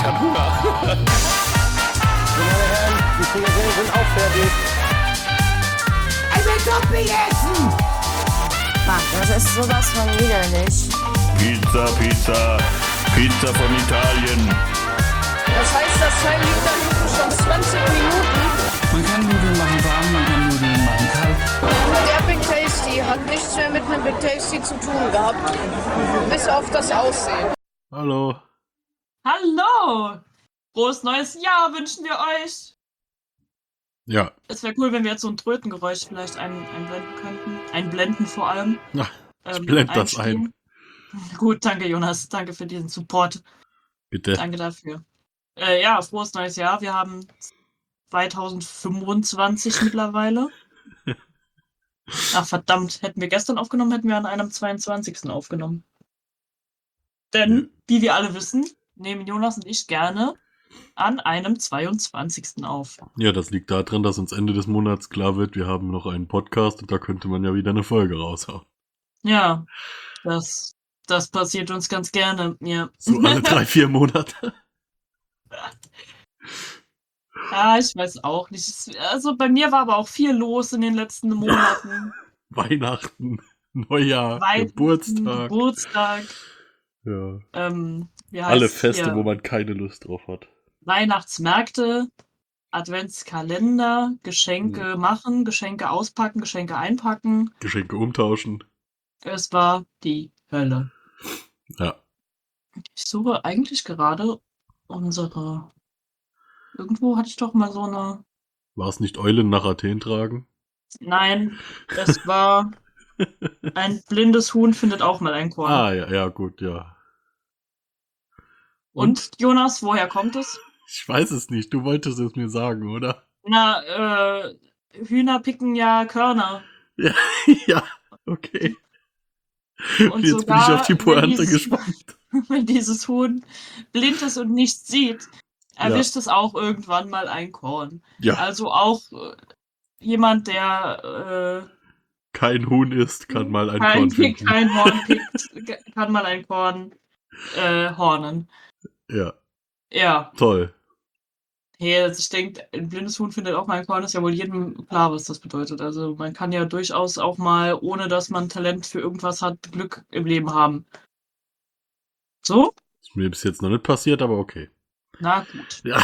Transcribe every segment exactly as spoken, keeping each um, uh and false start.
hab Hunger. Meine Herren, die Frikadellen sind auch fertig. Ich will Topping essen! Ach, das ist sowas von widerlich. Pizza, Pizza, Pizza von Italien. Das heißt, das Teil liegt da hinten schon zwanzig Minuten. Man kann Nudeln machen warm, man kann Nudeln machen kalt. Der Big Tasty hat nichts mehr mit einem Big Tasty zu tun gehabt. Bis auf das Aussehen. Hallo. Hallo! Frohes neues Jahr wünschen wir euch! Ja. Es wäre cool, wenn wir jetzt so ein Trötengeräusch vielleicht ein, einblenden könnten. Einblenden vor allem. Na, ich Ähm, blend das einspielen. ein. Gut, danke Jonas. Danke für diesen Support. Bitte. Danke dafür. Äh, ja, frohes neues Jahr. Wir haben zwanzig fünfundzwanzig mittlerweile. Ach verdammt, hätten wir gestern aufgenommen, hätten wir an einem zweiundzwanzigsten aufgenommen. Denn, wie wir alle wissen, nehmen Jonas und ich gerne an einem zweiundzwanzigsten auf. Ja, das liegt daran, dass uns Ende des Monats klar wird, wir haben noch einen Podcast und da könnte man ja wieder eine Folge raushauen. Ja, das, das passiert uns ganz gerne. Ja. So alle drei, vier Monate. Ja, ich weiß auch nicht. Es- Also bei mir war aber auch viel los in den letzten Monaten. Weihnachten, Neujahr, Weihnachten, Geburtstag. Geburtstag. Ja. Ähm, wie Alle heißt's Feste, hier? wo man keine Lust drauf hat. Weihnachtsmärkte, Adventskalender, Geschenke machen, Geschenke auspacken, Geschenke einpacken. Geschenke umtauschen. Es war die Hölle. Ja. Ich suche eigentlich gerade unsere. Irgendwo hatte ich doch mal so eine. War es nicht Eulen nach Athen tragen? Nein, es war ein blindes Huhn findet auch mal ein Korn. Ah, ja, ja, gut, ja. Und Jonas, woher kommt es? Ich weiß es nicht, du wolltest es mir sagen, oder? Na, äh, Hühner picken ja Körner. Ja, ja, okay. Und Jetzt bin ich sogar, auf die wenn Pointe dieses- gespannt. Wenn dieses Huhn blind ist und nichts sieht, erwischt es auch irgendwann mal ein Korn. Ja, Also auch äh, jemand, der kein Huhn ist, kann mal äh, ein kein, Korn finden. kein Horn pickt, ge- kann mal ein Korn äh, hornen. Ja, Ja, toll. hey, also ich denke, ein blindes Huhn findet auch mal ein Korn, ist ja wohl jedem klar, was das bedeutet. Also man kann ja durchaus auch mal, ohne dass man Talent für irgendwas hat, Glück im Leben haben. So? Ist mir bis jetzt noch nicht passiert, aber okay. Na gut. Ja.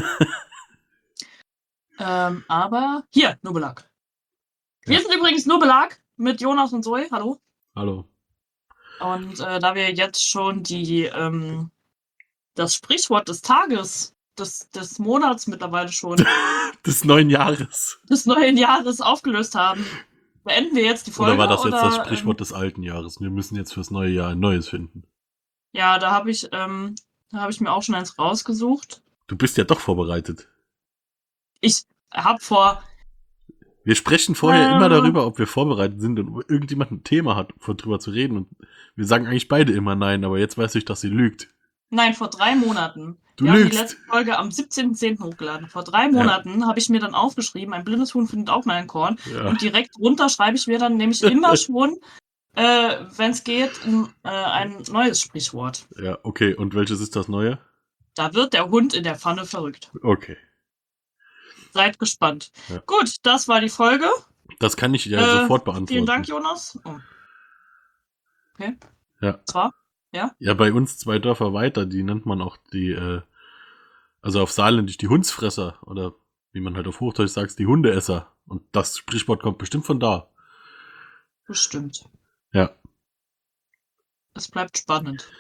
Ähm, aber hier, Nubelag. Wir Ja. sind übrigens Nubelag mit Jonas und Zoe. Hallo. Hallo. Und äh, da wir jetzt schon die ähm, das Sprichwort des Tages, des, des Monats mittlerweile schon, Des neuen Jahres. des neuen Jahres aufgelöst haben, beenden wir jetzt die Folge. Oder war das jetzt das oder, Sprichwort des alten Jahres? Wir müssen jetzt fürs neue Jahr ein neues finden. Ähm, ja, da habe ich, ähm, da habe ich mir auch schon eins rausgesucht. Du bist ja doch vorbereitet. Ich habe vor, Wir sprechen vorher Ah. immer darüber, ob wir vorbereitet sind und ob irgendjemand ein Thema hat, vor drüber zu reden. Und wir sagen eigentlich beide immer nein, aber jetzt weiß ich, dass sie lügt. nein, vor drei Monaten. Du wir haben die lügst. letzte Folge am siebzehnten zehnten hochgeladen. Vor drei Monaten habe ich mir dann aufgeschrieben, ein blindes Huhn findet auch mal ein Korn. Ja. Und direkt drunter schreibe ich mir dann nämlich immer schon, äh, wenn es geht, ein, äh, ein neues Sprichwort. Ja, okay. Und welches ist das neue? Da wird der Hund in der Pfanne verrückt. Okay. Seid gespannt. Ja. Gut, das war die Folge. Das kann ich ja Äh, sofort beantworten. Vielen Dank, Jonas. Oh. Okay. Ja. Das war? Ja, bei uns zwei Dörfer weiter, die nennt man auch die, äh, also auf Saarländisch die Hundsfresser oder wie man halt auf Hochdeutsch sagt, die Hundeesser. Und das Sprichwort kommt bestimmt von da. Bestimmt. Ja. Es bleibt spannend.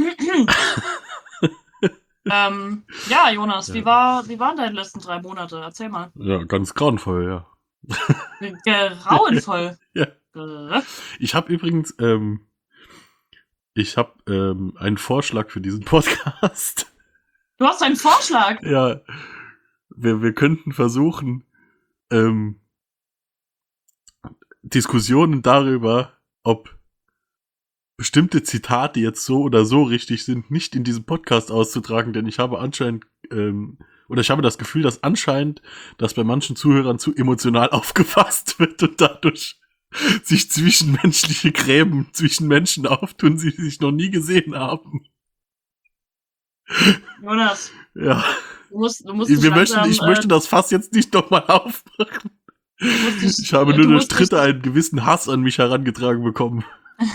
ähm, ja, Jonas, Ja. wie war, wie waren deine letzten drei Monate? Erzähl mal. Ja, ganz grauenvoll, ja. Grauenvoll. Ja. Äh, Ich habe übrigens, ähm, ich habe ähm, einen Vorschlag für diesen Podcast. Du hast einen Vorschlag. Ja, wir, wir könnten versuchen, ähm, Diskussionen darüber, ob bestimmte Zitate jetzt so oder so richtig sind, nicht in diesem Podcast auszutragen, denn ich habe anscheinend, ähm, oder ich habe das Gefühl, dass anscheinend das bei manchen Zuhörern zu emotional aufgefasst wird und dadurch sich zwischenmenschliche Gräben zwischen Menschen auftun, die sich noch nie gesehen haben. Jonas, Ja. du musst, du musst Wir dich möchten, langsam, ich äh, möchte das Fass jetzt nicht nochmal aufmachen. du musst dich, Ich habe äh, nur du durch musst dich- Dritte einen gewissen Hass an mich herangetragen bekommen.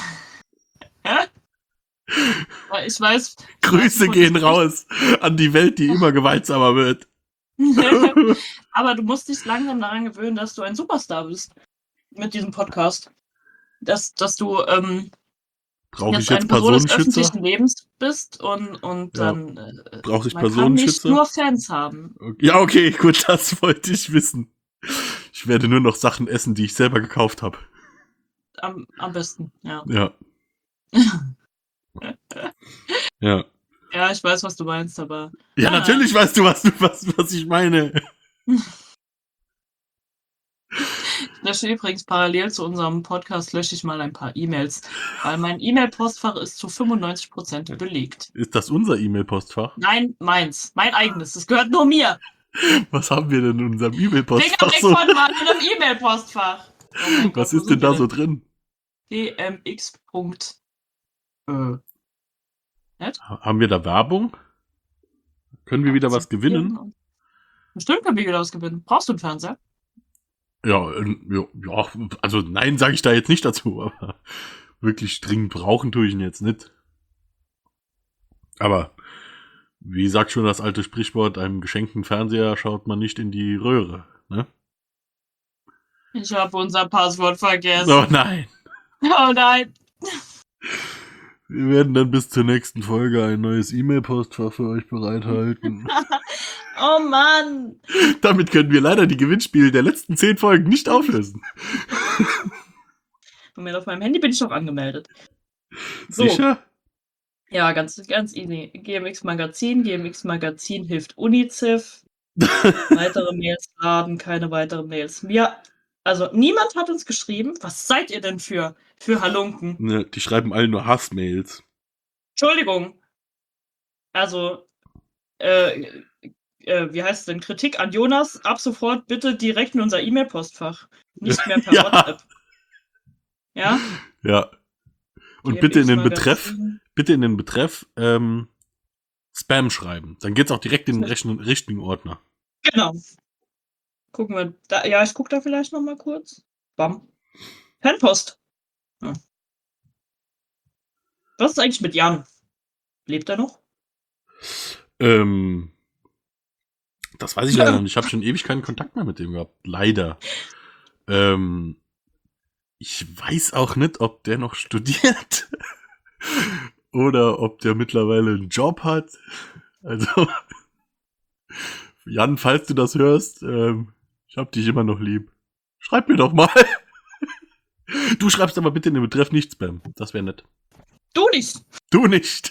Ich weiß. Grüße von- gehen raus an die Welt, die immer gewaltsamer wird. Aber du musst dich langsam daran gewöhnen, dass du ein Superstar bist. Mit diesem Podcast. Dass, dass du ähm, Brauche ich jetzt jetzt eine Person des Personenschützer? öffentlichen Lebens bist und, und Ja. dann äh, Brauche ich man kann nicht Personenschützer? nur Fans haben. Ja, okay, gut, das wollte ich wissen. Ich werde nur noch Sachen essen, die ich selber gekauft habe. Am, am besten, ja. Ja. Ja. Ja, ich weiß, was du meinst, aber. Ja, Ah. natürlich weißt du, was, du was, was ich meine. Ich lösche übrigens parallel zu unserem Podcast lösche ich mal ein paar E-Mails, weil mein E-Mail-Postfach ist zu fünfundneunzig Prozent belegt. Ist das unser E-Mail-Postfach? Nein, meins. Mein eigenes. Das gehört nur mir. Was haben wir denn in unserem Finger E-Mail-Postfach weg so? von meinem E-Mail-Postfach. Oh mein Gott, Was wo ist denn sind da wir so drin? D M X. Äh. Haben wir da Werbung? Können wir wieder was gewinnen? Bestimmt können wir wieder was gewinnen. Brauchst du einen Fernseher? Ja, ähm, ja, ja, also nein, sage ich da jetzt nicht dazu, aber wirklich dringend brauchen tue ich ihn jetzt nicht. Aber wie sagt schon das alte Sprichwort, einem geschenkten Fernseher schaut man nicht in die Röhre, ne? Ich habe unser Passwort vergessen. Oh nein. Oh nein. Wir werden dann bis zur nächsten Folge ein neues E-Mail-Postfach für euch bereithalten. Oh Mann. Damit können wir leider die Gewinnspiele der letzten zehn Folgen nicht auflösen. Moment, auf meinem Handy bin ich doch angemeldet. So. Sicher? Ja, ganz, ganz easy. G M X Magazin. G M X Magazin hilft UNICEF. Weitere Mails laden, keine weiteren Mails. Mir, also niemand hat uns geschrieben. Was seid ihr denn für, für Halunken? Ne, die schreiben alle nur Hassmails. Entschuldigung. Also, äh, äh, wie heißt es denn? Kritik an Jonas. Ab sofort bitte direkt in unser E-Mail-Postfach. Nicht mehr per Ja. WhatsApp. Ja? Ja. Und G M bitte in den X Betreff, Magazin. bitte in den Betreff ähm, Spam schreiben. Dann geht's auch direkt in den rechten, richtigen Ordner. Genau. Gucken wir. Da, ja, ich gucke da vielleicht noch mal kurz. Bam. Fanpost. Hm. Was ist eigentlich mit Jan? Lebt er noch? Ähm, das weiß ich leider nicht. Ich habe schon ewig keinen Kontakt mehr mit dem gehabt. Leider. Ähm, ich weiß auch nicht, ob der noch studiert oder ob der mittlerweile einen Job hat. Also, Jan, falls du das hörst, ähm, ich hab dich immer noch lieb. Schreib mir doch mal. Du schreibst aber bitte in den Betreff nicht Spam. Das wäre nett. Du nicht. Du nicht.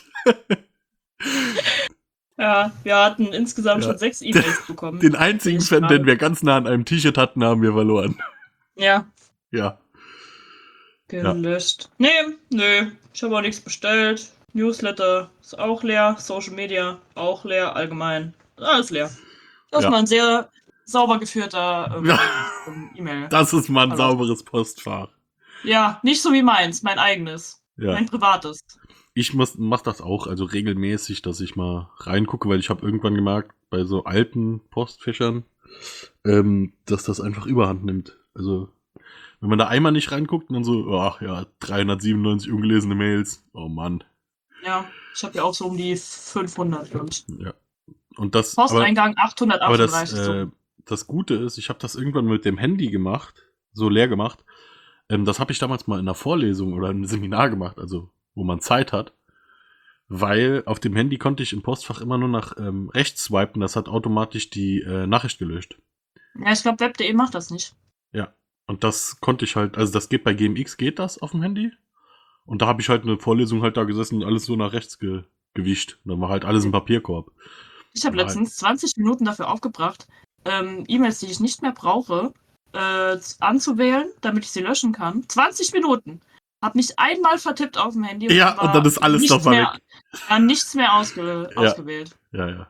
Ja, wir hatten insgesamt Ja. schon sechs E-Mails bekommen. Den einzigen Ich Fan, glaube- den wir ganz nah an einem T-Shirt hatten, haben wir verloren. Ja, Ja. gelöscht. Nee, nö. Ich habe auch nichts bestellt. Newsletter ist auch leer. Social Media auch leer. Allgemein. Alles leer. Das Ja. ist mal ein sehr sauber geführter ähm, Ja. ähm, E-Mail. Das ist mal ein Also- sauberes Postfach. Ja, nicht so wie meins, mein eigenes. Ja. Mein privates. Ich muss, mach das auch, also regelmäßig, dass ich mal reingucke, weil ich habe irgendwann gemerkt, bei so alten Postfächern, ähm, dass das einfach Überhand nimmt. Also, wenn man da einmal nicht reinguckt und dann so, ach ja, dreihundertsiebenundneunzig ungelesene Mails, oh Mann. Ja, ich habe ja auch so um die fünfhundert, glaube ich. Ja. Und das, aber, Posteingang aber das, achthundertachtunddreißig. äh, so. das Gute ist, ich habe das irgendwann mit dem Handy gemacht, so leer gemacht. Ähm, das habe ich damals mal in einer Vorlesung oder im Seminar gemacht, also wo man Zeit hat. Weil auf dem Handy konnte ich im Postfach immer nur nach ähm, rechts swipen, das hat automatisch die äh, Nachricht gelöscht. Ja, ich glaube, web punkt de macht das nicht. Ja. Und das konnte ich halt, also das geht bei G M X, geht das auf dem Handy. Und da habe ich halt eine Vorlesung halt da gesessen und alles so nach rechts ge gewischt. Und dann war halt alles im Papierkorb. Ich habe Nein. letztens zwanzig Minuten dafür aufgebracht, ähm, E-Mails, die ich nicht mehr brauche, äh, anzuwählen, damit ich sie löschen kann. zwanzig Minuten. Hab mich einmal vertippt auf dem Handy. Ja, war und dann ist alles nichts nochmal mehr, weg. war nichts mehr ausge Ja. ausgewählt. Ja, ja.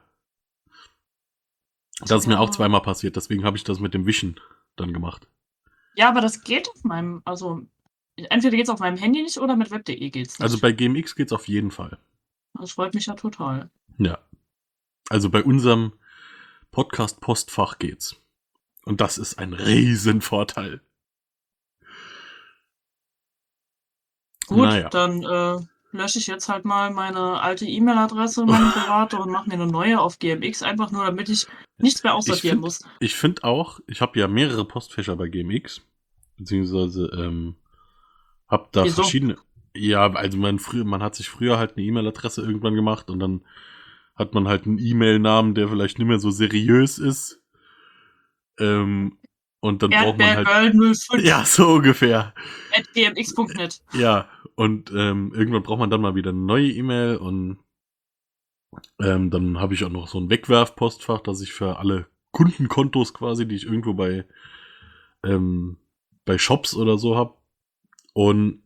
Das ist mir auch zweimal passiert, deswegen habe ich das mit dem Wischen dann gemacht. Ja, aber das geht auf meinem, also entweder geht's auf meinem Handy nicht oder mit web punkt de geht's nicht. Also bei G M X geht's auf jeden Fall. Das freut mich ja total. Ja. Also bei unserem Podcast-Postfach geht's. Und das ist ein Riesenvorteil. Gut, Naja. dann äh, lösche ich jetzt halt mal meine alte E-Mail-Adresse, meine private, und mache mir eine neue auf G M X, einfach nur, damit ich nichts mehr Ich aussortieren finde muss. ich find auch, ich habe ja mehrere Postfächer bei G M X, beziehungsweise ähm, habe da Wieso? verschiedene. Ja, also man, früher, man hat sich früher halt eine E-Mail-Adresse irgendwann gemacht und dann hat man halt einen E-Mail-Namen, der vielleicht nicht mehr so seriös ist. Ähm, und dann braucht man halt. Erdbeergirl null fünf Ja, so ungefähr. at g m x punkt net. Ja, und ähm, irgendwann braucht man dann mal wieder eine neue E-Mail und ähm, dann habe ich auch noch so ein Wegwerfpostfach, das ich für alle Kundenkontos quasi, die ich irgendwo bei ähm, bei Shops oder so habe. Und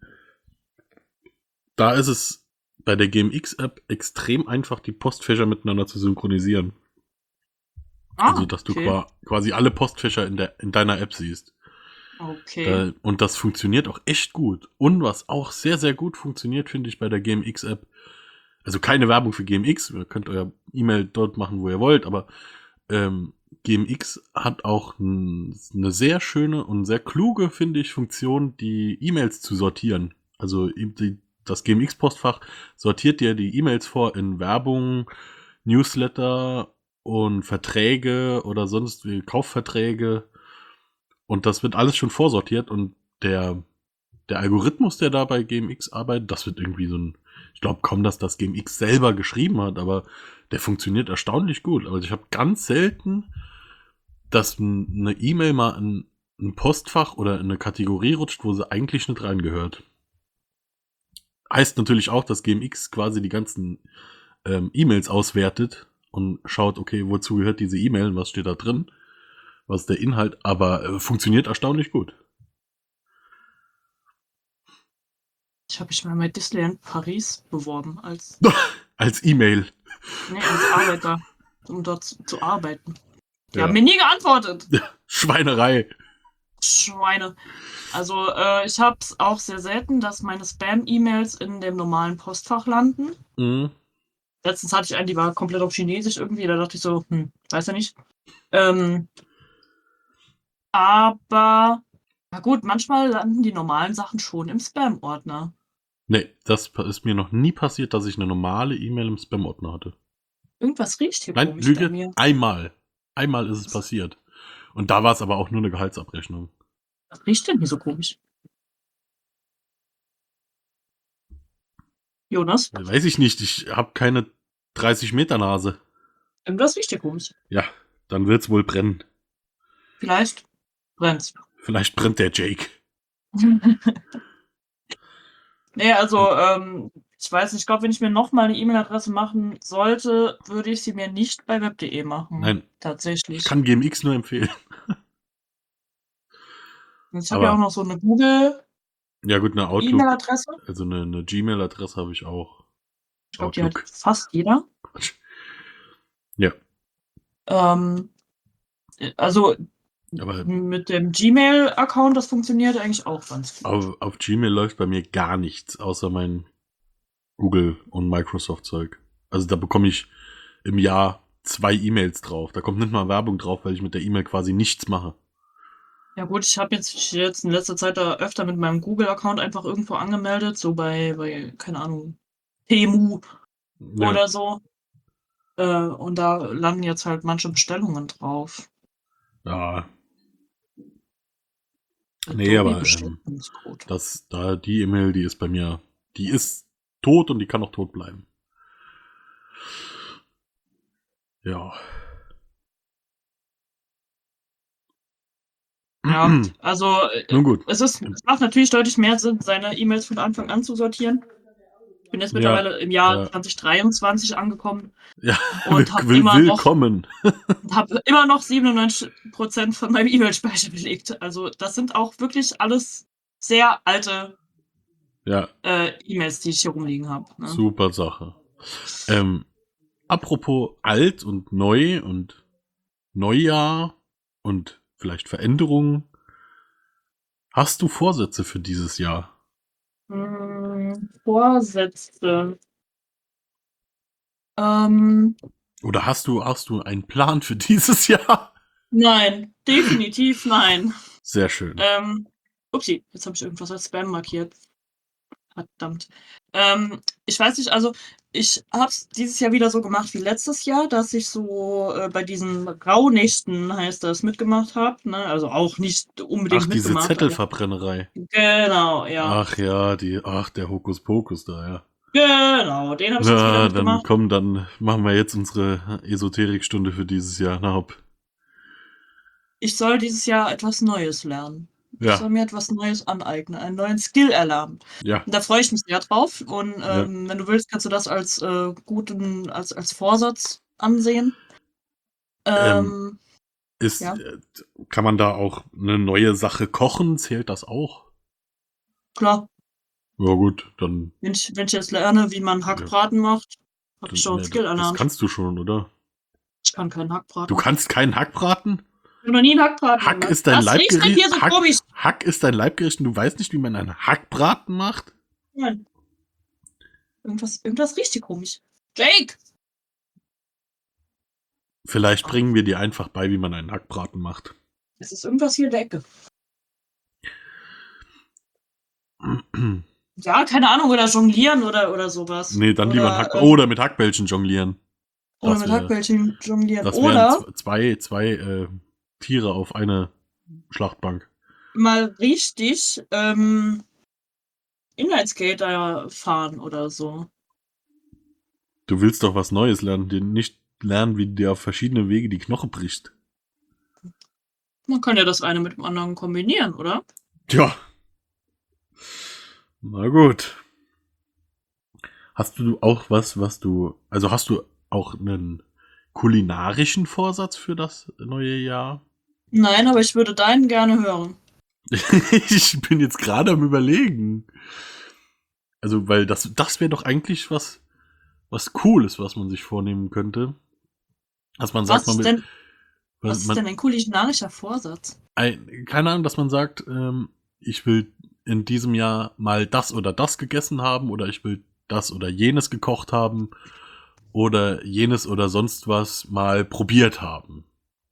da ist es bei der G M X-App extrem einfach, die Postfächer miteinander zu synchronisieren. Ah, Also, dass du okay. qua- quasi alle Postfächer in, der, in deiner App siehst. Okay. Da, und das funktioniert auch echt gut. Und was auch sehr, sehr gut funktioniert, finde ich, bei der G M X-App, also keine Werbung für G M X, ihr könnt euer E-Mail dort machen, wo ihr wollt, aber ähm, G M X hat auch n, eine sehr schöne und sehr kluge, finde ich, Funktion, die E-Mails zu sortieren. Also die, das G M X-Postfach sortiert dir die E-Mails vor in Werbung, Newsletter und Verträge oder sonst wie Kaufverträge. Und das wird alles schon vorsortiert und der, der Algorithmus, der da bei G M X arbeitet, das wird irgendwie so ein, ich glaube kaum, dass das G M X selber geschrieben hat, aber der funktioniert erstaunlich gut. Also ich habe ganz selten, dass eine E-Mail mal in ein Postfach oder in eine Kategorie rutscht, wo sie eigentlich nicht reingehört. Heißt natürlich auch, dass G M X quasi die ganzen ähm, E-Mails auswertet und schaut, okay, wozu gehört diese E-Mail und was steht da drin, was ist der Inhalt, aber äh, funktioniert erstaunlich gut. Ich habe mich mal bei Disneyland Paris beworben als, Als E-Mail. nee, als Arbeiter, um dort zu, zu arbeiten. Die Ja. haben mir nie geantwortet. Schweinerei. Schweine. Also äh, ich habe es auch sehr selten, dass meine Spam-E-Mails in dem normalen Postfach landen. Mhm. Letztens hatte ich einen, die war komplett auf Chinesisch irgendwie, da dachte ich so, hm, weiß ja nicht. Ähm, aber, na gut, manchmal landen die normalen Sachen schon im Spam-Ordner. Nee, das pa- ist mir noch nie passiert, dass ich eine normale E-Mail im Spam-Ordner hatte. Irgendwas riecht hier Nein, komisch bei Lüge, mir. einmal. Einmal ist es passiert. Und da war es aber auch nur eine Gehaltsabrechnung. Was riecht denn hier so komisch? Jonas, Weiß ich nicht, ich habe keine dreißig Meter Nase. irgendwas riecht hier komisch. Ja, dann wird's wohl brennen. Vielleicht brennt's. Vielleicht brennt der Jake. Nee, also, ähm, ich weiß nicht, ich glaube, wenn ich mir nochmal eine E-Mail-Adresse machen sollte, würde ich sie mir nicht bei web punkt de machen. Nein, Tatsächlich. ich kann G M X nur empfehlen. Ich habe ja aber- auch noch so eine Google-E-Mail-Adresse. Ja gut, eine Outlook, also eine, eine Gmail-Adresse habe ich auch. Ich glaube, die hat fast jeder. Quatsch. Ja, Ähm, also, aber mit dem Gmail-Account, das funktioniert eigentlich auch ganz gut. auf, auf Gmail läuft bei mir gar nichts, außer mein Google- und Microsoft-Zeug. Also da bekomme ich im Jahr zwei E-Mails drauf. Da kommt nicht mal Werbung drauf, weil ich mit der E-Mail quasi nichts mache. Ja gut, ich habe jetzt, jetzt in letzter Zeit da öfter mit meinem Google-Account einfach irgendwo angemeldet, so bei, bei keine Ahnung, Temu Ja, oder so. Äh, und da landen jetzt halt manche Bestellungen drauf. ja. Nee, Adobe aber, ähm, Bestellungscode. das, da die E-Mail, die ist bei mir, die ist tot und die kann auch tot bleiben. Ja. Ja, also äh, Nun gut. es ist, es macht natürlich deutlich mehr Sinn, seine E-Mails von Anfang an zu sortieren. Ich bin jetzt Ja, mittlerweile im Jahr ja. zwanzig dreiundzwanzig angekommen Ja, und habe will, immer noch willkommen. habe immer noch siebenundneunzig Prozent von meinem E-Mail-Speicher belegt. Also das sind auch wirklich alles sehr alte Ja, äh, E-Mails, die ich hier rumliegen habe. Ne? super Sache. Ähm, apropos alt und neu und Neujahr und vielleicht Veränderungen. Hast du Vorsätze für dieses Jahr? Hm, Vorsätze. Ähm, Oder hast du, hast du einen Plan für dieses Jahr? nein, definitiv nein. Sehr schön. Ähm, upsi, jetzt habe ich irgendwas als Spam markiert. Verdammt. Ähm, ich weiß nicht, also ich habe es dieses Jahr wieder so gemacht wie letztes Jahr, dass ich so äh, bei diesen Rauhnächten, heißt das, mitgemacht habe. Ne? Also auch nicht unbedingt Ach, diese mitgemacht. Zettelverbrennerei. Aber, genau, ja. Ach ja, die, ach, der Hokuspokus da, ja. Genau, den habe ich jetzt wieder Na, dann mitgemacht. komm, dann machen wir jetzt unsere Esoterikstunde für dieses Jahr. Na hopp. Ich soll dieses Jahr etwas Neues lernen. Ich Ja. soll mir etwas Neues aneignen, einen neuen Skill erlernen. Ja. Und da freue ich mich sehr drauf. Und ähm, Ja. wenn du willst, kannst du das als äh, guten, als, als Vorsatz ansehen. Ähm, Ähm, Ist, ja. äh, kann man da auch eine neue Sache kochen? Zählt das auch? Klar, Ja gut, dann, wenn ich, wenn ich jetzt lerne, wie man Hackbraten macht, habe ich schon dann einen Skill das erlernt. kannst du schon, oder? Ich kann keinen Hackbraten. Du kannst keinen Hackbraten? Ich habe noch nie einen Hackbraten Hack gemacht. ist dein Was riecht denn Leibgericht. hier so Hack, komisch? Hack ist dein Leibgericht und du weißt nicht, wie man einen Hackbraten macht? Nein. Irgendwas, irgendwas riecht hier komisch. Jake! Vielleicht bringen wir dir einfach bei, wie man einen Hackbraten macht. Es ist irgendwas hier in der Ecke. Ja, keine Ahnung, oder jonglieren oder, oder sowas. Nee, dann oder, lieber ein Hack ähm, oder mit Hackbällchen jonglieren. Oder Das mit wär- Hackbällchen jonglieren. Das Oder wären z- zwei, zwei äh, Tiere auf eine Schlachtbank. mal richtig ähm, Inlineskater fahren oder so. Du willst doch was Neues lernen, den nicht lernen, wie der auf verschiedene Wege die Knoche bricht. Man kann ja das eine mit dem anderen kombinieren, oder? Tja. Na gut. Hast du auch was, was du, also hast du auch einen kulinarischen Vorsatz für das neue Jahr? Nein, aber ich würde deinen gerne hören. Ich bin jetzt gerade am Überlegen. Also, weil das, das wäre doch eigentlich was, was Cooles, was man sich vornehmen könnte. Dass man sagt, Was man ist, will, denn, was ist man, denn ein kulinarischer Vorsatz? ein, keine Ahnung, dass man sagt, ähm, ich will in diesem Jahr mal das oder das gegessen haben oder ich will das oder jenes gekocht haben oder jenes oder sonst was mal probiert haben.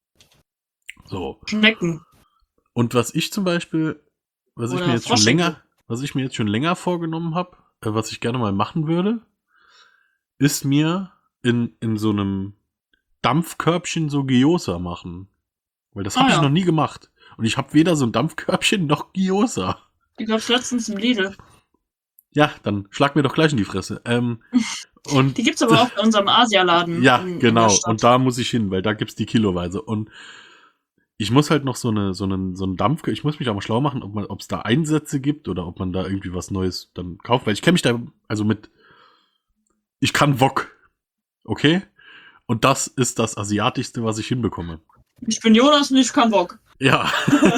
So. Schnecken. Und was ich zum Beispiel, was ich Oder mir jetzt schon Froschschenkel. länger, was ich mir jetzt schon länger vorgenommen habe, äh, was ich gerne mal machen würde, ist mir in, in so einem Dampfkörbchen so Gyoza machen. Weil das Ah, habe ich ja. noch nie gemacht. Und ich habe weder so ein Dampfkörbchen noch Gyoza. Die gab's letztens im Lidl. Ja, dann schlag mir doch gleich in die Fresse. Ähm, und Die gibt's aber auch bei unserem Asialaden. ja, in, in genau. der Stadt. Und da muss ich hin, weil da gibt's die kiloweise. Und ich muss halt noch so eine, so einen, so einen Dampf, ich muss mich auch mal schlau machen, ob man, ob es da Einsätze gibt oder ob man da irgendwie was Neues dann kauft, weil ich kenne mich da, also mit, ich kann Wok. Okay? Und das ist das Asiatischste, was ich hinbekomme. Ich bin Jonas und ich kann Bock. Ja.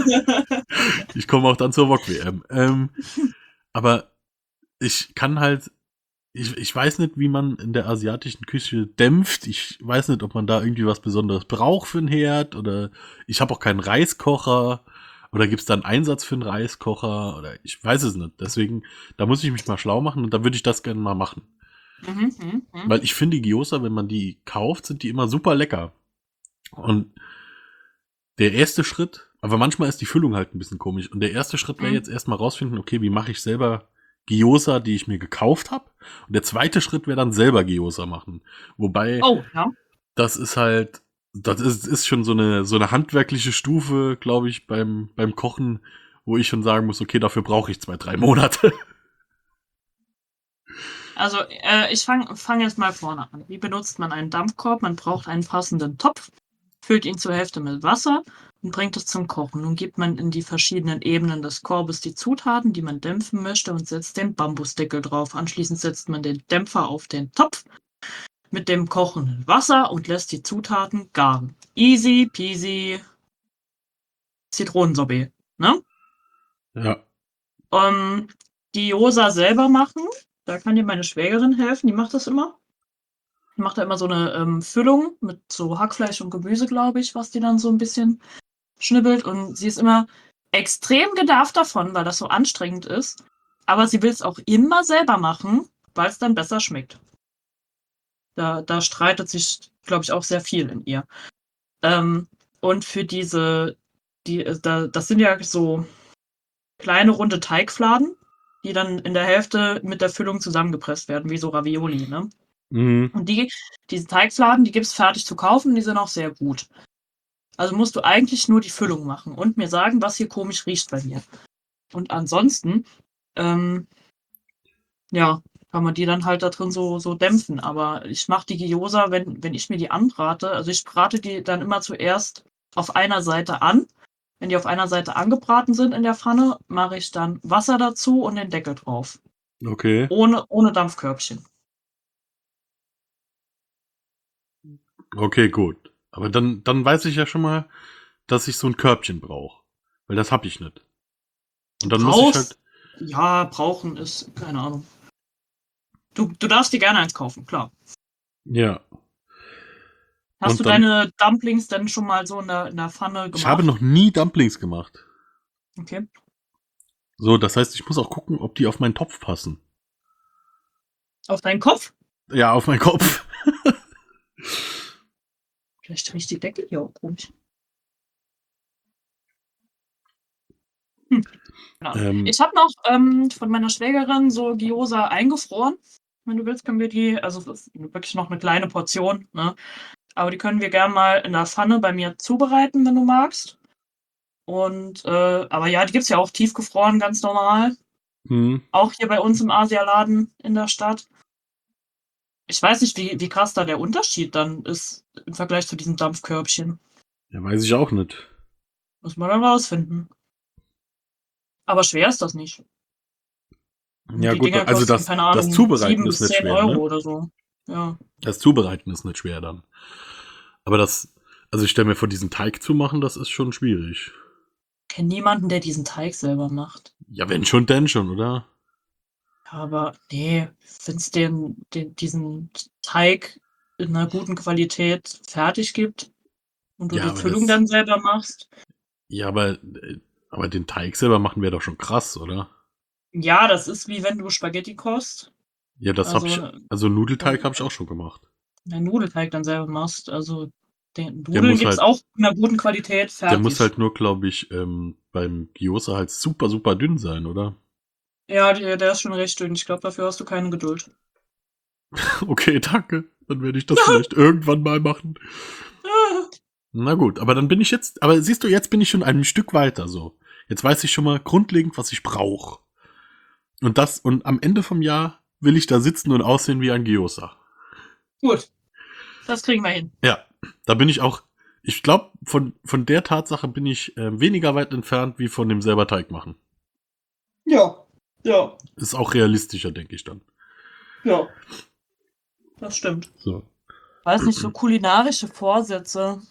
Ich komme auch dann zur Wok-W M. Ähm, aber ich kann halt, ich, ich weiß nicht, wie man in der asiatischen Küche dämpft. Ich weiß nicht, ob man da irgendwie was Besonderes braucht für einen Herd oder ich habe auch keinen Reiskocher oder gibt es da einen Einsatz für einen Reiskocher oder ich weiß es nicht. Deswegen, da muss ich mich mal schlau machen und da würde ich das gerne mal machen. Mhm, mhm, mhm. Weil ich finde, die Gyoza, wenn man die kauft, sind die immer super lecker. Und der erste Schritt, aber manchmal ist die Füllung halt ein bisschen komisch. Und der erste Schritt wäre Mhm. jetzt erstmal rausfinden, okay, wie mache ich selber Gyoza, die ich mir gekauft habe. Und der zweite Schritt wäre dann selber Gyoza machen. Wobei, Oh, ja. das ist halt, das ist, ist schon so eine, so eine handwerkliche Stufe, glaube ich, beim, beim Kochen, wo ich schon sagen muss, okay, dafür brauche ich zwei, drei Monate. Also, äh, ich fange fang jetzt mal vorne an. Wie benutzt man einen Dampfkorb? Man braucht einen passenden Topf, füllt ihn zur Hälfte mit Wasser und bringt es zum Kochen. Nun gibt man in die verschiedenen Ebenen des Korbes die Zutaten, die man dämpfen möchte, und setzt den Bambusdeckel drauf. Anschließend setzt man den Dämpfer auf den Topf mit dem kochenden Wasser und lässt die Zutaten garen. Easy peasy Zitronensorbet. Ne? Ja. Ähm, die Gyoza selber machen, da kann dir meine Schwägerin helfen, die macht das immer. Die macht da immer so eine ähm, Füllung mit so Hackfleisch und Gemüse, glaube ich, was die dann so ein bisschen schnibbelt. Und sie ist immer extrem genervt davon, weil das so anstrengend ist. Aber sie will es auch immer selber machen, weil es dann besser schmeckt. Da, da streitet sich, glaube ich, auch sehr viel in ihr. Ähm, und für diese, die, äh, da, das sind ja so kleine runde Teigfladen, die dann in der Hälfte mit der Füllung zusammengepresst werden, wie so Ravioli, ne? Mhm. Und die, diese Teigfladen, die gibt es fertig zu kaufen, die sind auch sehr gut. Also musst du eigentlich nur die Füllung machen und mir sagen, was hier komisch riecht bei mir. Und ansonsten, ähm, ja, kann man die dann halt da drin so, so dämpfen. Aber ich mache die Gyoza, wenn, wenn ich mir die anbrate, also ich brate die dann immer zuerst auf einer Seite an. Wenn die auf einer Seite angebraten sind in der Pfanne, mache ich dann Wasser dazu und den Deckel drauf. Okay. Ohne, ohne Dampfkörbchen. Okay, gut. Aber dann, dann weiß ich ja schon mal, dass ich so ein Körbchen brauche. Weil das hab ich nicht. Und dann muss ich halt. Ja, brauchen ist, keine Ahnung. Du, du darfst dir gerne eins kaufen, klar. Ja. Hast Und du dann- deine Dumplings denn schon mal so in der, in der Pfanne gemacht? Ich habe noch nie Dumplings gemacht. Okay. So, das heißt, ich muss auch gucken, ob die auf meinen Topf passen. Auf deinen Kopf? Ja, auf meinen Kopf. Vielleicht riecht die Decke hier auch komisch. Hm. Ja. Ähm, Ich habe noch ähm, von meiner Schwägerin so Gyoza eingefroren. Wenn du willst, können wir die, also das ist wirklich noch eine kleine Portion, ne? Aber die können wir gerne mal in der Pfanne bei mir zubereiten, wenn du magst. Und, äh, aber ja, die gibt es ja auch tiefgefroren, ganz normal. hm. Auch hier bei uns im Asialaden in der Stadt. Ich weiß nicht, wie, wie krass da der Unterschied dann ist im Vergleich zu diesem Dampfkörbchen. Ja, weiß ich auch nicht. Muss man dann rausfinden. Aber schwer ist das nicht. Ja, Die gut, Dinger also kosten, das, keine Ahnung, das Zubereiten sieben ist bis nicht zehn schwer. Euro Ne? oder so. Ja. Das Zubereiten ist nicht schwer dann. Aber das, also ich stelle mir vor, diesen Teig zu machen, das ist schon schwierig. Ich kenne niemanden, der diesen Teig selber macht. Ja, wenn schon, denn schon, oder? Aber nee, wenn es den, den, diesen Teig in einer guten Qualität fertig gibt und du Ja, die aber Füllung das- dann selber machst. Ja, aber, äh, aber den Teig selber machen wäre doch schon krass, oder? Ja, das ist wie wenn du Spaghetti kochst. Ja, das Also, hab ich, also Nudelteig äh, habe ich auch schon gemacht. einen Nudelteig dann selber machst. Also den Der Nudeln muss gibt es halt- auch in einer guten Qualität fertig. Der muss halt nur, glaube ich, ähm, beim Gyoza halt super, super dünn sein, oder? Ja, der, der ist schon recht dünn. Ich glaube, dafür hast du keine Geduld. Okay, danke. Dann werde ich das vielleicht irgendwann mal machen. Na gut, aber dann bin ich jetzt, aber siehst du, jetzt bin ich schon ein Stück weiter so. Jetzt weiß ich schon mal grundlegend, was ich brauche. Und das, und am Ende vom Jahr will ich da sitzen und aussehen wie ein Gyoza. Gut. Das kriegen wir hin. Ja, da bin ich auch, ich glaube, von, von der Tatsache bin ich äh, weniger weit entfernt, wie von dem selber Teig machen. Ja. Ja. Ist auch realistischer, denke ich dann. Ja. Das stimmt. So. Weiß nicht, so kulinarische Vorsätze.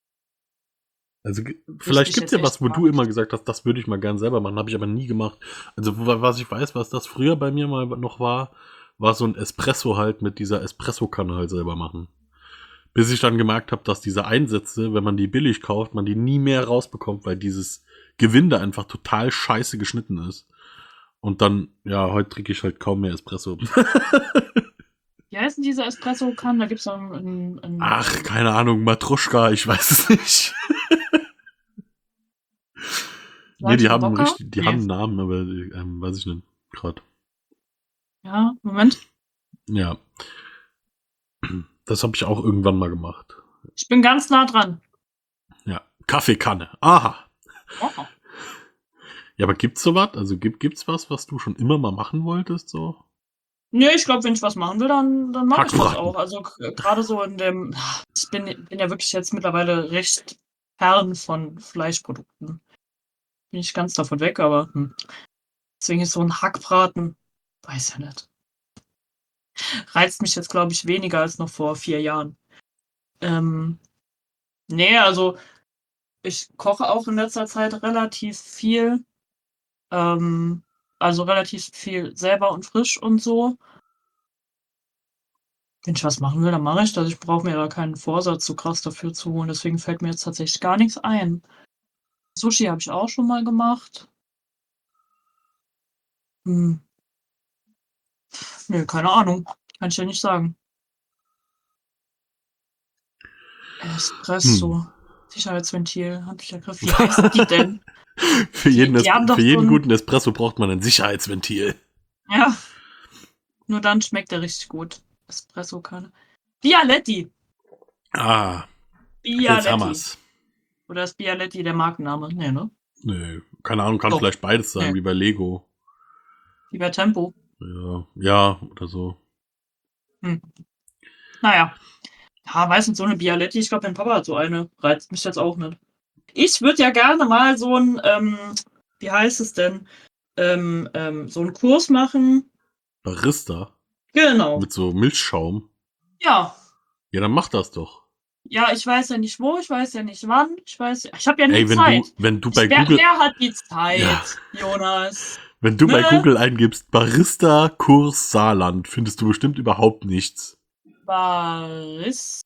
Also ge- vielleicht ich gibt's jetzt ja was, echt wo gar du nicht. immer gesagt hast, das würde ich mal gern selber machen, habe ich aber nie gemacht. Also wo- was ich weiß, was das früher bei mir mal noch war, war so ein Espresso halt mit dieser Espresso-Kanne halt selber machen. Bis ich dann gemerkt habe, dass diese Einsätze, wenn man die billig kauft, man die nie mehr rausbekommt, weil dieses Gewinde einfach total scheiße geschnitten ist. Und dann, ja, heute trinke ich halt kaum mehr Espresso. Wie heißen diese Espresso-Kannen? Da gibt es einen, einen, einen. Ach, keine Ahnung, Matruschka, ich weiß es nicht. Nee, die haben, Bocker? richtig, die Nee. haben einen Namen, aber ähm, weiß ich nicht gerade. Ja, Moment. Ja. Das habe ich auch irgendwann mal gemacht. Ich bin ganz nah dran. Ja. Kaffeekanne. Aha. Oh. Ja, aber gibt's sowas? Also gibt, gibt's was, was du schon immer mal machen wolltest, so? Nee, ich glaube, wenn ich was machen will, dann, dann mache ich das Hackbraten. auch. Also k- gerade so in dem. Ich bin, bin ja wirklich jetzt mittlerweile recht fern von Fleischprodukten. Bin ich ganz davon weg, aber hm. Deswegen ist so ein Hackbraten, weiß ja nicht. Reizt mich jetzt, glaube ich, weniger als noch vor vier Jahren. Ähm, nee, also ich koche auch in letzter Zeit relativ viel. Ähm, also relativ viel selber und frisch und so. Wenn ich was machen will, dann mache ich das. Ich brauche mir da keinen Vorsatz so krass dafür zu holen. Deswegen fällt mir jetzt tatsächlich gar nichts ein. Sushi habe ich auch schon mal gemacht. Hm. Nee, keine Ahnung. Kann ich ja nicht sagen. Espresso. Hm. Sicherheitsventil, Handlicher-Griff. Wie heißt die denn? Für jeden, die, die für jeden so ein... guten Espresso braucht man ein Sicherheitsventil. Ja. Nur dann schmeckt er richtig gut. Espresso-Kanne. Bialetti. Ah. Bialetti. Oder ist Bialetti der Markenname? Nee, ne? Nee, keine Ahnung, kann Doch. vielleicht beides sein, nee. Wie bei Lego. Wie bei Tempo. Ja, ja, oder so. Hm. Naja. Ja, meistens so eine Bialetti. Ich glaube, mein Papa hat so eine. Reizt mich jetzt auch nicht. Ich würde ja gerne mal so ein, ähm, wie heißt es denn, ähm, ähm, so einen Kurs machen. Barista? Genau. Mit so Milchschaum? Ja. Ja, dann mach das doch. Ja, ich weiß ja nicht wo, ich weiß ja nicht wann, ich weiß, ich habe ja nie Ey, wenn Zeit. Du, wenn du bei wer, Google... Wer hat die Zeit, ja. Jonas? Wenn du ne? bei Google eingibst, Barista-Kurs Saarland, findest du bestimmt überhaupt nichts. Barista...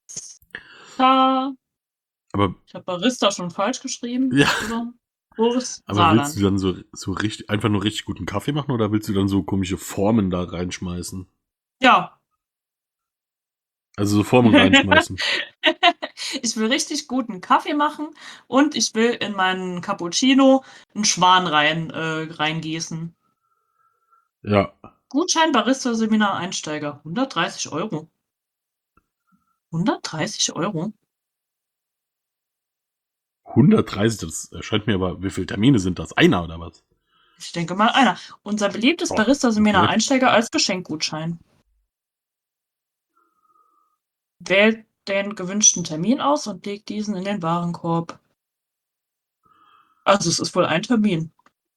Aber... Ich habe Barista schon falsch geschrieben. Ja. Kurs Aber Saarland. willst du dann so, so richtig, einfach nur richtig guten Kaffee machen oder willst du dann so komische Formen da reinschmeißen? Ja. Also so Formen reinschmeißen. Ich will richtig guten Kaffee machen und ich will in meinen Cappuccino einen Schwan rein, äh, reingießen. Ja. Gutschein Barista Seminar Einsteiger. hundertdreißig Euro. hundertdreißig Euro? hundertdreißig, das erscheint mir aber, wie viele Termine sind das? Einer oder was? Ich denke mal einer. Unser beliebtes Oh, Barista Seminar okay. Einsteiger als Geschenkgutschein. Wählt den gewünschten Termin aus und legt diesen in den Warenkorb. Also es ist wohl ein Termin.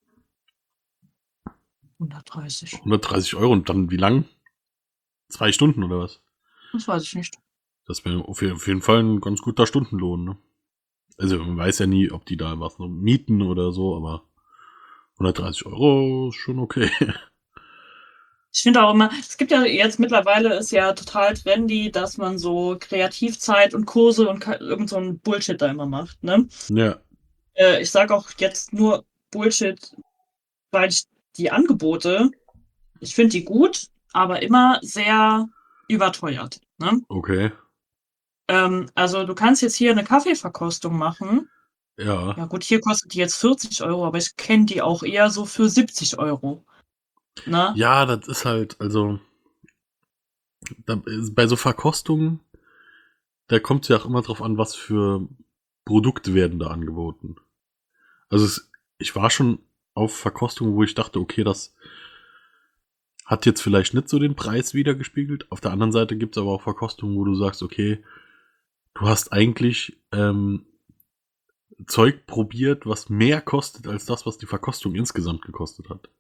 hundertdreißig. hundertdreißig Euro und dann wie lang? Zwei Stunden oder was? Das weiß ich nicht. Das wäre auf jeden Fall ein ganz guter Stundenlohn, ne? Also man weiß ja nie, ob die da was noch mieten oder so, aber hundertdreißig Euro ist schon okay. Ich finde auch immer, es gibt ja jetzt mittlerweile ist ja total trendy, dass man so Kreativzeit und Kurse und irgend so ein Bullshit da immer macht, ne? Ja. Äh, ich sage auch jetzt nur Bullshit, weil ich die Angebote, ich finde die gut, aber immer sehr überteuert, ne? Okay. Ähm, also du kannst jetzt hier eine Kaffeeverkostung machen. Ja. Ja gut, hier kostet die jetzt vierzig Euro, aber ich kenne die auch eher so für siebzig Euro. Na? Ja, das ist halt, also da, bei so Verkostungen, da kommt es ja auch immer drauf an, was für Produkte werden da angeboten. Also es, ich war schon auf Verkostungen, wo ich dachte, okay, das hat jetzt vielleicht nicht so den Preis wiedergespiegelt. Auf der anderen Seite gibt es aber auch Verkostungen, wo du sagst, okay, du hast eigentlich ähm, Zeug probiert, was mehr kostet als das, was die Verkostung insgesamt gekostet hat.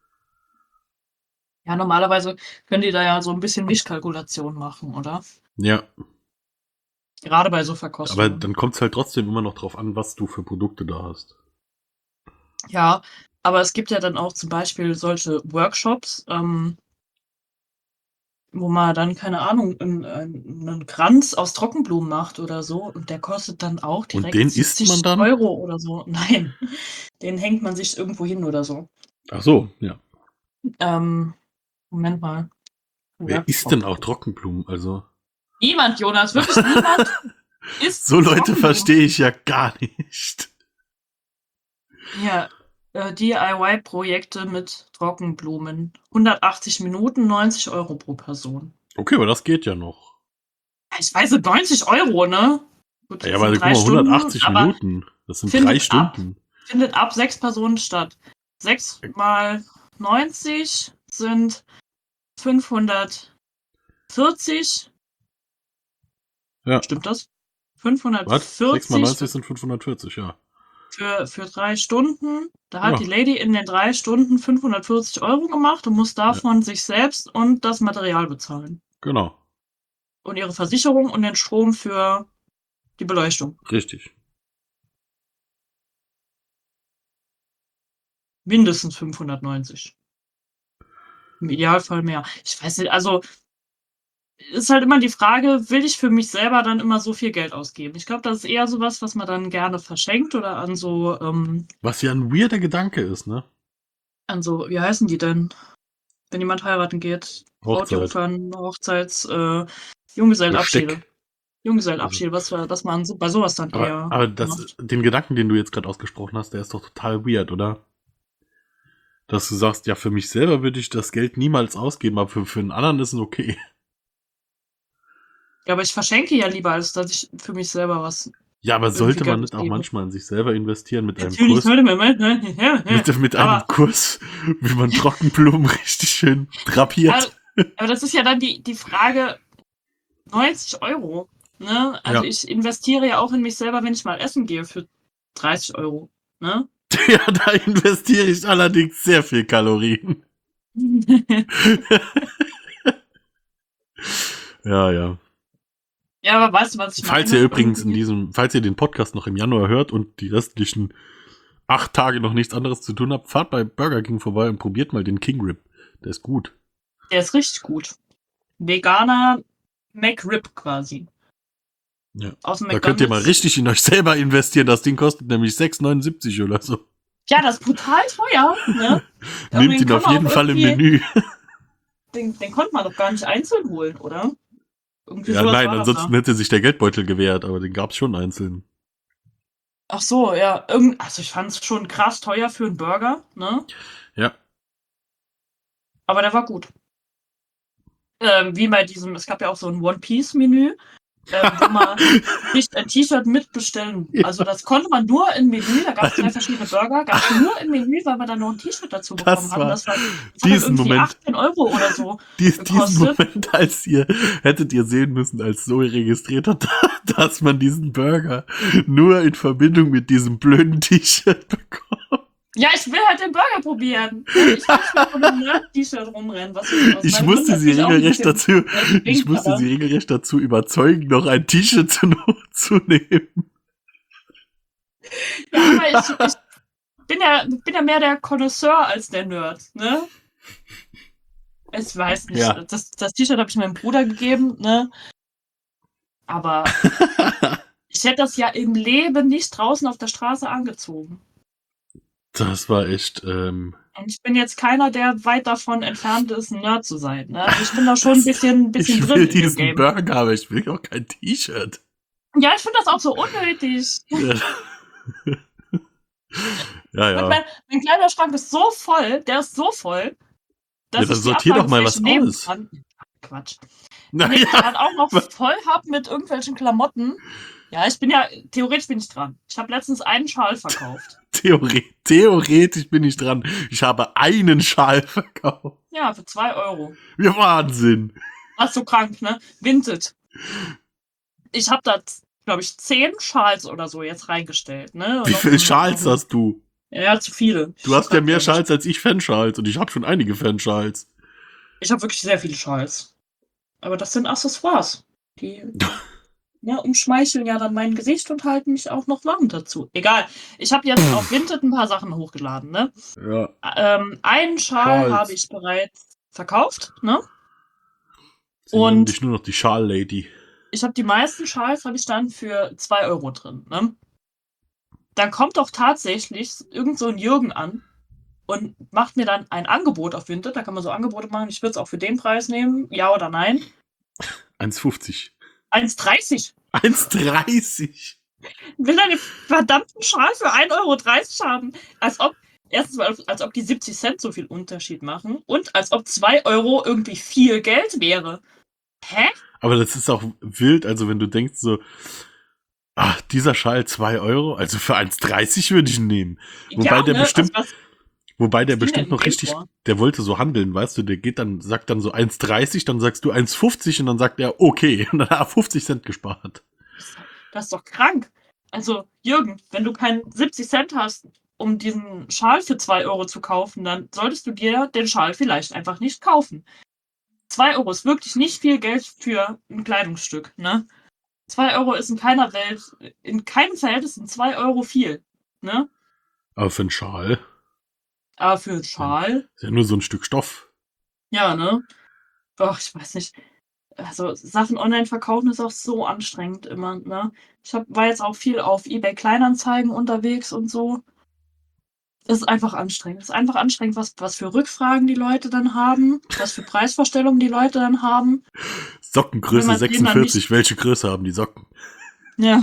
Ja, normalerweise können die da ja so ein bisschen Mischkalkulation machen, oder? Ja. Gerade bei so Verkostungen. Aber dann kommt es halt trotzdem immer noch drauf an, was du für Produkte da hast. Ja, aber es gibt ja dann auch zum Beispiel solche Workshops, ähm, wo man dann, keine Ahnung, einen, einen Kranz aus Trockenblumen macht oder so und der kostet dann auch direkt und den isst man dann? Euro oder so. Nein, den hängt man sich irgendwo hin oder so. Ach so, ja. Ähm, Moment mal. Wer isst denn auch Trockenblumen? Also niemand, Jonas, wirklich niemand isst so Leute Trockenblumen. Verstehe ich ja gar nicht. Ja, äh, D I Y-Projekte mit Trockenblumen. hundertachtzig Minuten, neunzig Euro pro Person. Okay, aber das geht ja noch. Ich weiß nicht, neunzig Euro, ne? Gut, Ja, das aber sind guck drei mal, Stunden, hundertachtzig aber Minuten. Das sind findet drei Stunden. Ab, findet ab sechs Personen statt. sechs mal neunzig sind fünfhundertvierzig. Ja. Stimmt das? Was? fünfhundertvierzig sechs mal neunzig sind fünfhundertvierzig, ja. für, für drei Stunden. Da hat Ja. die Lady in den drei Stunden fünfhundertvierzig Euro gemacht und muss davon sich selbst und das Material bezahlen. Genau. Und ihre Versicherung und den Strom für die Beleuchtung. Richtig. Mindestens fünfhundertneunzig. Im Idealfall mehr. Ich weiß nicht, also ist halt immer die Frage, will ich für mich selber dann immer so viel Geld ausgeben? Ich glaube, das ist eher sowas, was man dann gerne verschenkt oder an so, ähm, Was ja ein weirder Gedanke ist, ne? an so, wie heißen die denn? Wenn jemand heiraten geht, Hochzeit. Brautjungfern, Hochzeits, äh, Junggesellenabschiede. Besteck. Junggesellenabschied, was, wir- was man so, bei sowas dann eher Aber, aber das, macht. den Gedanken, den du jetzt gerade ausgesprochen hast, der ist doch total weird, oder? Dass du sagst, ja, für mich selber würde ich das Geld niemals ausgeben, aber für, für einen anderen ist es okay. Ja, aber ich verschenke ja lieber, als dass ich für mich selber was. Ja, aber sollte man Geld nicht auch ausgeben. manchmal in sich selber investieren mit einem Natürlich Kurs, sollte man mal, ne? Ja, ja. mit, mit einem aber, Kurs, wie man Trockenblumen richtig schön drapiert. also, aber das ist ja dann die, die Frage, neunzig Euro. Ne? Also Ja. ich investiere ja auch in mich selber, wenn ich mal essen gehe für dreißig Euro. Ne? Ja, da investiere ich allerdings sehr viel Kalorien. Ja, ja. Ja, aber weißt du, was ich Falls meine? ihr übrigens in Irgendwie- diesem, falls ihr den Podcast noch im Januar hört und die restlichen acht Tage noch nichts anderes zu tun habt, fahrt bei Burger King vorbei und probiert mal den King Rib. Der ist gut. Der ist richtig gut. Veganer McRib quasi. Ja. Aus dem Da könnt ihr mal McDonald's. richtig in euch selber investieren. Das Ding kostet nämlich sechs neunundsiebzig oder so. Ja, das ist brutal teuer. Ne? Aber Nehmt den ihn kann auf man jeden auch Fall im irgendwie- Menü. Den, den konnte man doch gar nicht einzeln holen, oder? Irgendwie Ja, sowas nein, war das ansonsten da. hätte sich der Geldbeutel gewehrt, aber den gab's schon einzeln. Ach so, ja. Irgend, also ich fand es schon krass teuer für einen Burger, ne? Ja. Aber der war gut. Ähm, wie bei diesem, es gab ja auch so ein One-Piece-Menü, ähm, wo man sich ein T-Shirt mitbestellen. Ja. Also das konnte man nur im Menü, da gab es drei verschiedene Burger, gab es nur im Menü, weil wir dann noch ein T-Shirt dazu Das bekommen hatten. war Das war, das hat diesen dann irgendwie Moment. achtzehn Euro oder so. Dies, diesen gekostet. Moment, als ihr hättet ihr sehen müssen, als Zoe registriert hat, dass man diesen Burger nur in Verbindung mit diesem blöden T-Shirt bekommt. Ja, ich will halt den Burger probieren. Ich will nicht mit einem Nerd-T-Shirt rumrennen. Was ich, aus Ich meinem musste Grund sie natürlich auch ein regelrecht bisschen- dazu, Ja, ich stinkt, musste aber- sie regelrecht dazu überzeugen, noch ein T-Shirt zu, zu nehmen. Ja, aber ich, ich bin ja, bin ja mehr der Connoisseur als der Nerd, ne? Ich weiß nicht. Ja. Das, das T-Shirt habe ich meinem Bruder gegeben, ne? Aber ich hätte das ja im Leben nicht draußen auf der Straße angezogen. Das war echt, ähm, Und ich bin jetzt keiner, der weit davon entfernt ist, ein Nerd zu sein. Ne? Also ich bin da schon ein bisschen, ein bisschen ich drin will in dem diesen Game. Burger, aber ich will auch kein T-Shirt. Ja, ich finde das auch so unnötig. Ja, ja. ja. Mein, mein kleiner Schrank ist so voll, der ist so voll, dass Ja, dann ich die sortier doch mal was Ablagefläche nehmen aus. kann. Quatsch. Wenn ich Naja, dann auch noch was- voll hab mit irgendwelchen Klamotten. Ja, ich bin ja, theoretisch bin ich dran. Ich habe letztens einen Schal verkauft. Theore theoretisch bin ich dran. Ich habe einen Schal verkauft. Ja, für zwei Euro. Wir Wahnsinn. Das ist so krank, ne? Vinted. Ich habe da, glaube ich, zehn Schals oder so jetzt reingestellt, ne? Und Wie noch- viele Schals hast du? Ja, zu viele. Du hast ja mehr Ich- Schals als ich Fanschals und ich habe schon einige Fanschals. Ich habe wirklich sehr viele Schals. Aber das sind Accessoires. Die ja, umschmeicheln ja dann mein Gesicht und halten mich auch noch warm dazu. Egal. Ich habe jetzt auf Vinted ein paar Sachen hochgeladen, ne? Ja. Ähm, einen Schal Schals. habe ich bereits verkauft, ne? Sie nennen Und- dich nur noch die Schal-Lady. Ich habe die meisten Schals habe ich dann für zwei Euro drin, ne? Dann kommt doch tatsächlich irgend so ein Jürgen an und macht mir dann ein Angebot auf Vinted. Da kann man so Angebote machen. Ich würde es auch für den Preis nehmen, ja oder nein. eins fünfzig. eins dreißig. eins dreißig. Will er den verdammten Schal für ein Euro dreißig haben? Als ob, erstens mal, als ob die siebzig Cent so viel Unterschied machen und als ob zwei Euro irgendwie viel Geld wäre. Hä? Aber das ist auch wild, also wenn du denkst so, ach, dieser Schal zwei Euro, also für eins dreißig würde ich ihn nehmen. Wobei der bestimmt- Also was, Wobei der Was ging bestimmt denn noch dem richtig, vor? der wollte so handeln, weißt du, der geht dann, sagt dann so eins dreißig, dann sagst du eins fünfzig und dann sagt er, okay, und dann hat er fünfzig Cent gespart. das ist doch krank. Also, Jürgen, wenn du keinen siebzig Cent hast, um diesen Schal für zwei Euro zu kaufen, dann solltest du dir den Schal vielleicht einfach nicht kaufen. zwei Euro ist wirklich nicht viel Geld für ein Kleidungsstück, ne? zwei Euro ist in keiner Welt, in keinem Verhältnis sind zwei Euro viel, ne? Aber für einen Schal Aber für einen Schal, ist ja nur so ein Stück Stoff. ja, ne? Ach, ich weiß nicht. Also, Sachen online verkaufen ist auch so anstrengend immer, ne? Ich hab, war jetzt auch viel auf eBay Kleinanzeigen unterwegs und so. Es ist einfach anstrengend. Es ist einfach anstrengend, was, was für Rückfragen die Leute dann haben, was für Preisvorstellungen die Leute dann haben. Wenn Sockengröße man den dann sechsundvierzig. nicht- Welche Größe haben die Socken? Ja.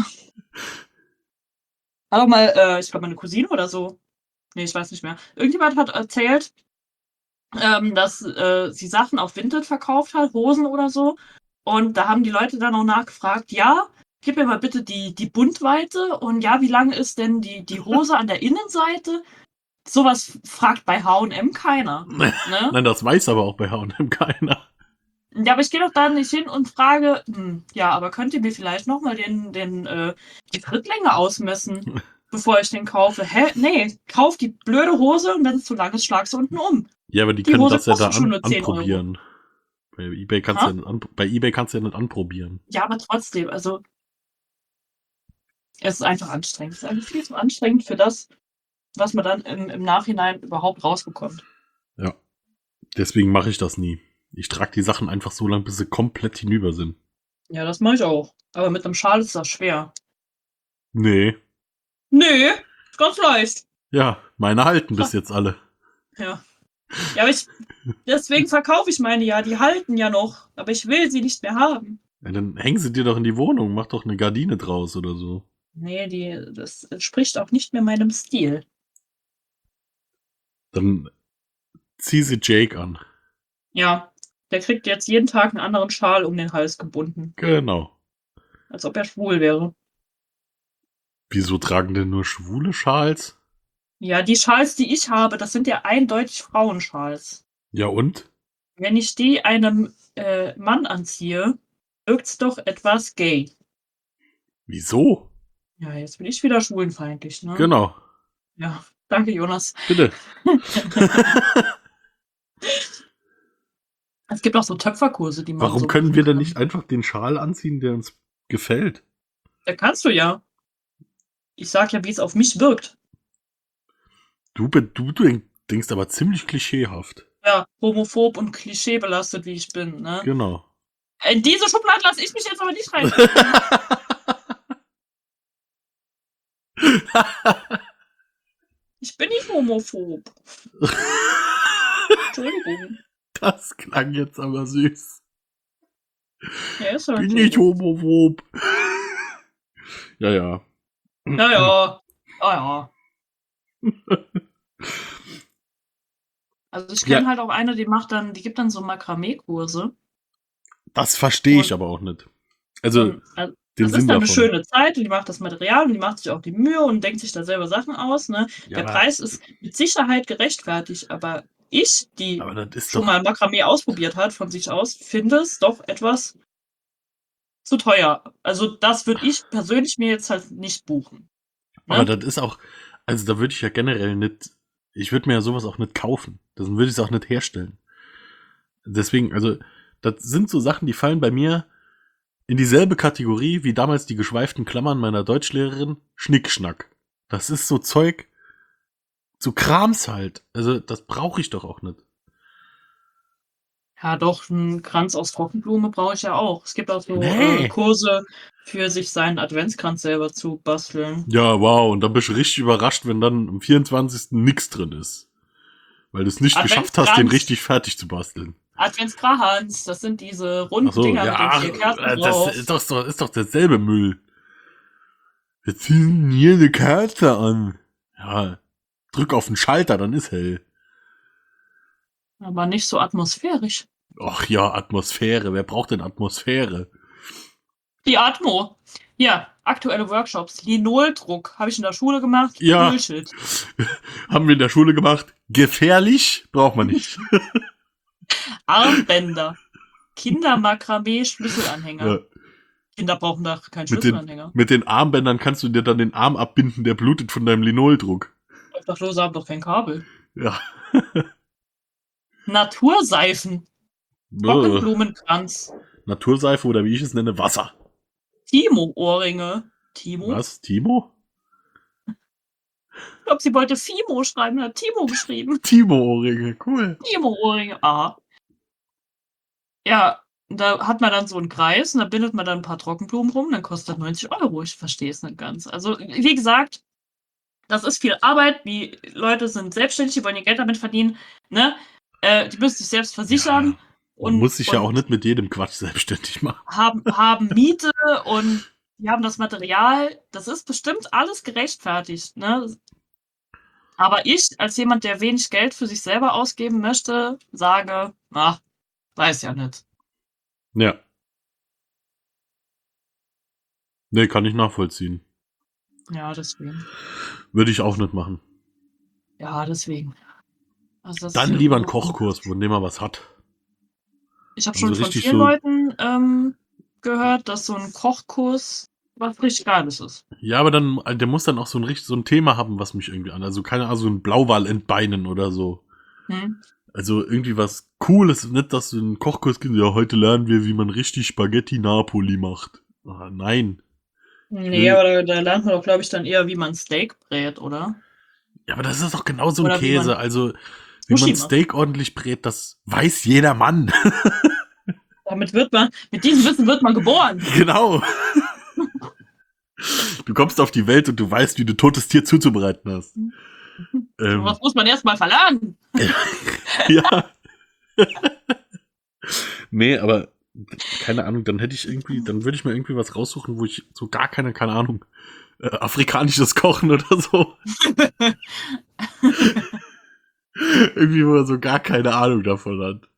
Hat auch mal, äh, ich glaube, meine Cousine oder so. Nee, ich weiß nicht mehr. Irgendjemand hat erzählt, ähm, dass äh, sie Sachen auf Vinted verkauft hat, Hosen oder so. Und da haben die Leute dann auch nachgefragt, ja, gib mir mal bitte die, die Bundweite und ja, wie lang ist denn die, die Hose an der Innenseite? Sowas fragt bei H und M keiner. Ne? Nein, das weiß aber auch bei H und M keiner. Ja, aber ich gehe doch da nicht hin und frage, hm, ja, aber könnt ihr mir vielleicht nochmal den, den, äh, die Schrittlänge ausmessen, bevor ich den kaufe? Hä? Nee, kauf die blöde Hose und wenn es zu lang ist, schlag sie unten um. Ja, aber die, Die können Hose das ja da kostet schon an, nur zehn Euro. anprobieren. Bei eBay kannst Ha? du ja nicht an, bei eBay kannst du ja nicht anprobieren. Ja, aber trotzdem, also es ist einfach anstrengend. Es ist einfach viel zu anstrengend für das, was man dann im, im Nachhinein überhaupt rausbekommt. Ja. Deswegen mache ich das nie. Ich trage die Sachen einfach so lange, bis sie komplett hinüber sind. Ja, das mache ich auch. Aber mit einem Schal ist das schwer. Nee. Nee, ist ganz leicht. Ja, meine halten bis jetzt alle. Ja. Ja, aber ich, deswegen verkaufe ich meine ja, die halten ja noch, aber ich will sie nicht mehr haben. Ja, dann hängen sie dir doch in die Wohnung, mach doch eine Gardine draus oder so. Nee, die, das entspricht auch nicht mehr meinem Stil. Dann zieh sie Jake an. Ja, der kriegt jetzt jeden Tag einen anderen Schal um den Hals gebunden, Genau. als ob er schwul wäre. Wieso tragen denn nur schwule Schals? Ja, die Schals, die ich habe, das sind ja eindeutig Frauenschals. Ja und? Wenn ich die einem äh, Mann anziehe, wirkt's doch etwas gay. Wieso? Ja, jetzt bin ich wieder schwulenfeindlich, ne? Genau. Ja, danke, Jonas. Bitte. Es gibt auch so Töpferkurse, die man Warum so können wir denn machen nicht einfach den Schal anziehen, der uns gefällt? kann. Da kannst du ja. Ich sag ja, wie es auf mich wirkt. Du, be- du, du denkst aber ziemlich klischeehaft. Ja, homophob und klischeebelastet, wie ich bin, ne? Genau. In diese Schublade lasse ich mich jetzt aber nicht rein. Ich bin nicht homophob. Entschuldigung. Das klang jetzt aber süß. Ja, ist halt Bin so. nicht homophob. Ja, ja. Ja, ja. Ah, ja. Also ich kenne Ja. halt auch eine, die macht dann, die gibt dann so Makramee-Kurse. Das verstehe ich Und- aber auch nicht. Also, Und, also, den das Sinn ist dann eine davon. schöne Zeit und die macht das Material und die macht sich auch die Mühe und denkt sich da selber Sachen aus. Ne? Ja, Der aber- Preis ist mit Sicherheit gerechtfertigt, aber ich, die Aber das ist schon doch. mal Makramee ausprobiert hat von sich aus, finde es doch etwas zu teuer. Also das würde ich persönlich mir jetzt halt nicht buchen. Ne? Aber das ist auch. Also, da würde ich ja generell nicht. Ich würde mir ja sowas auch nicht kaufen. Dann würde ich es auch nicht herstellen. Deswegen, also, das sind so Sachen, die fallen bei mir in dieselbe Kategorie wie damals die geschweiften Klammern meiner Deutschlehrerin. Schnickschnack. Das ist so Zeug, so Krams halt. Also, das brauche ich doch auch nicht. Ja, doch, einen Kranz aus Trockenblume brauche ich ja auch. Es gibt auch so Nee. äh, Kurse für sich seinen Adventskranz selber zu basteln. Ja, wow. Und dann bist du richtig überrascht, wenn dann am vierundzwanzigsten nix drin ist. Weil du es nicht geschafft hast, den Adventskranz. richtig fertig zu basteln. Adventskrahans, das sind diese runden Ach so, Dinger ja, mit den vier Kerzen äh, drauf. das ist doch, ist doch, ist doch derselbe Müll. Wir ziehen hier eine Kerze an. Ja, drück auf den Schalter, dann ist hell. Aber nicht so atmosphärisch. Ach ja, Atmosphäre. Wer braucht denn Atmosphäre? Die Atmo. Ja, aktuelle Workshops. Linoldruck habe ich in der Schule gemacht. Ja. Bullshit. Haben wir in der Schule gemacht. Gefährlich? Braucht man nicht. Armbänder. Kindermakramee-Schlüsselanhänger. Ja. Kinder brauchen da keinen Mit den, Schlüsselanhänger. mit den Armbändern kannst du dir dann den Arm abbinden, der blutet von deinem Linoldruck. Obdachlose haben doch kein Kabel. Ja. Naturseifen. Bäh. Trockenblumenkranz. Naturseife oder wie ich es nenne, Wasser. Timo-Ohrringe. Timo? Was? Timo? Ich glaube, sie wollte Fimo schreiben, hat Timo geschrieben. Timo-Ohrringe, cool. Timo-Ohrringe. Ah. Ja, da hat man dann so einen Kreis und da bindet man dann ein paar Trockenblumen rum, dann kostet das neunzig Euro. Ich verstehe es nicht ganz. Also, wie gesagt, das ist viel Arbeit, die Leute sind selbstständig, die wollen ihr Geld damit verdienen, ne? Äh, die müssen sich selbst versichern. Ja, man und, muss sich ja und auch nicht mit jedem Quatsch selbstständig machen. Haben, haben Miete und die haben das Material. Das ist bestimmt alles gerechtfertigt, ne? Aber ich, als jemand, der wenig Geld für sich selber ausgeben möchte, sage, ach, weiß ja nicht. Ja. Nee, kann ich nachvollziehen. Ja, deswegen. Würde ich auch nicht machen. Ja, deswegen. Also das Dann ist lieber einen so- Kochkurs, von dem man was hat. Ich habe Also schon von richtig vielen so- Leuten ähm, gehört, dass so ein Kochkurs was richtig Geiles ist. Ja, aber dann, der muss dann auch so ein richtig, so ein Thema haben, was mich irgendwie an. Also keine Ahnung, so ein Blauwal entbeinen oder so. Hm? Also irgendwie was Cooles, nicht, dass du einen Kochkurs gibst, ja, heute lernen wir, wie man richtig Spaghetti Napoli macht. Ah, nein. Nee, Hm. aber da, da lernt man doch, glaube ich, dann eher, wie man Steak brät, oder? Ja, aber das ist doch genau so ein Oder wie Käse. man Also, wie Sushi man macht. Steak ordentlich brät, das weiß jeder Mann. Damit wird man, mit diesem Wissen wird man geboren. Genau. Du kommst auf die Welt und du weißt, wie du totes Tier zuzubereiten hast. Ähm, Was muss man erstmal verlernen? ja. Nee, aber keine Ahnung, dann hätte ich irgendwie, dann würde ich mir irgendwie was raussuchen, wo ich so gar keine, keine Ahnung, äh, afrikanisches Kochen oder so. Irgendwie, wo man so gar keine Ahnung davon hat.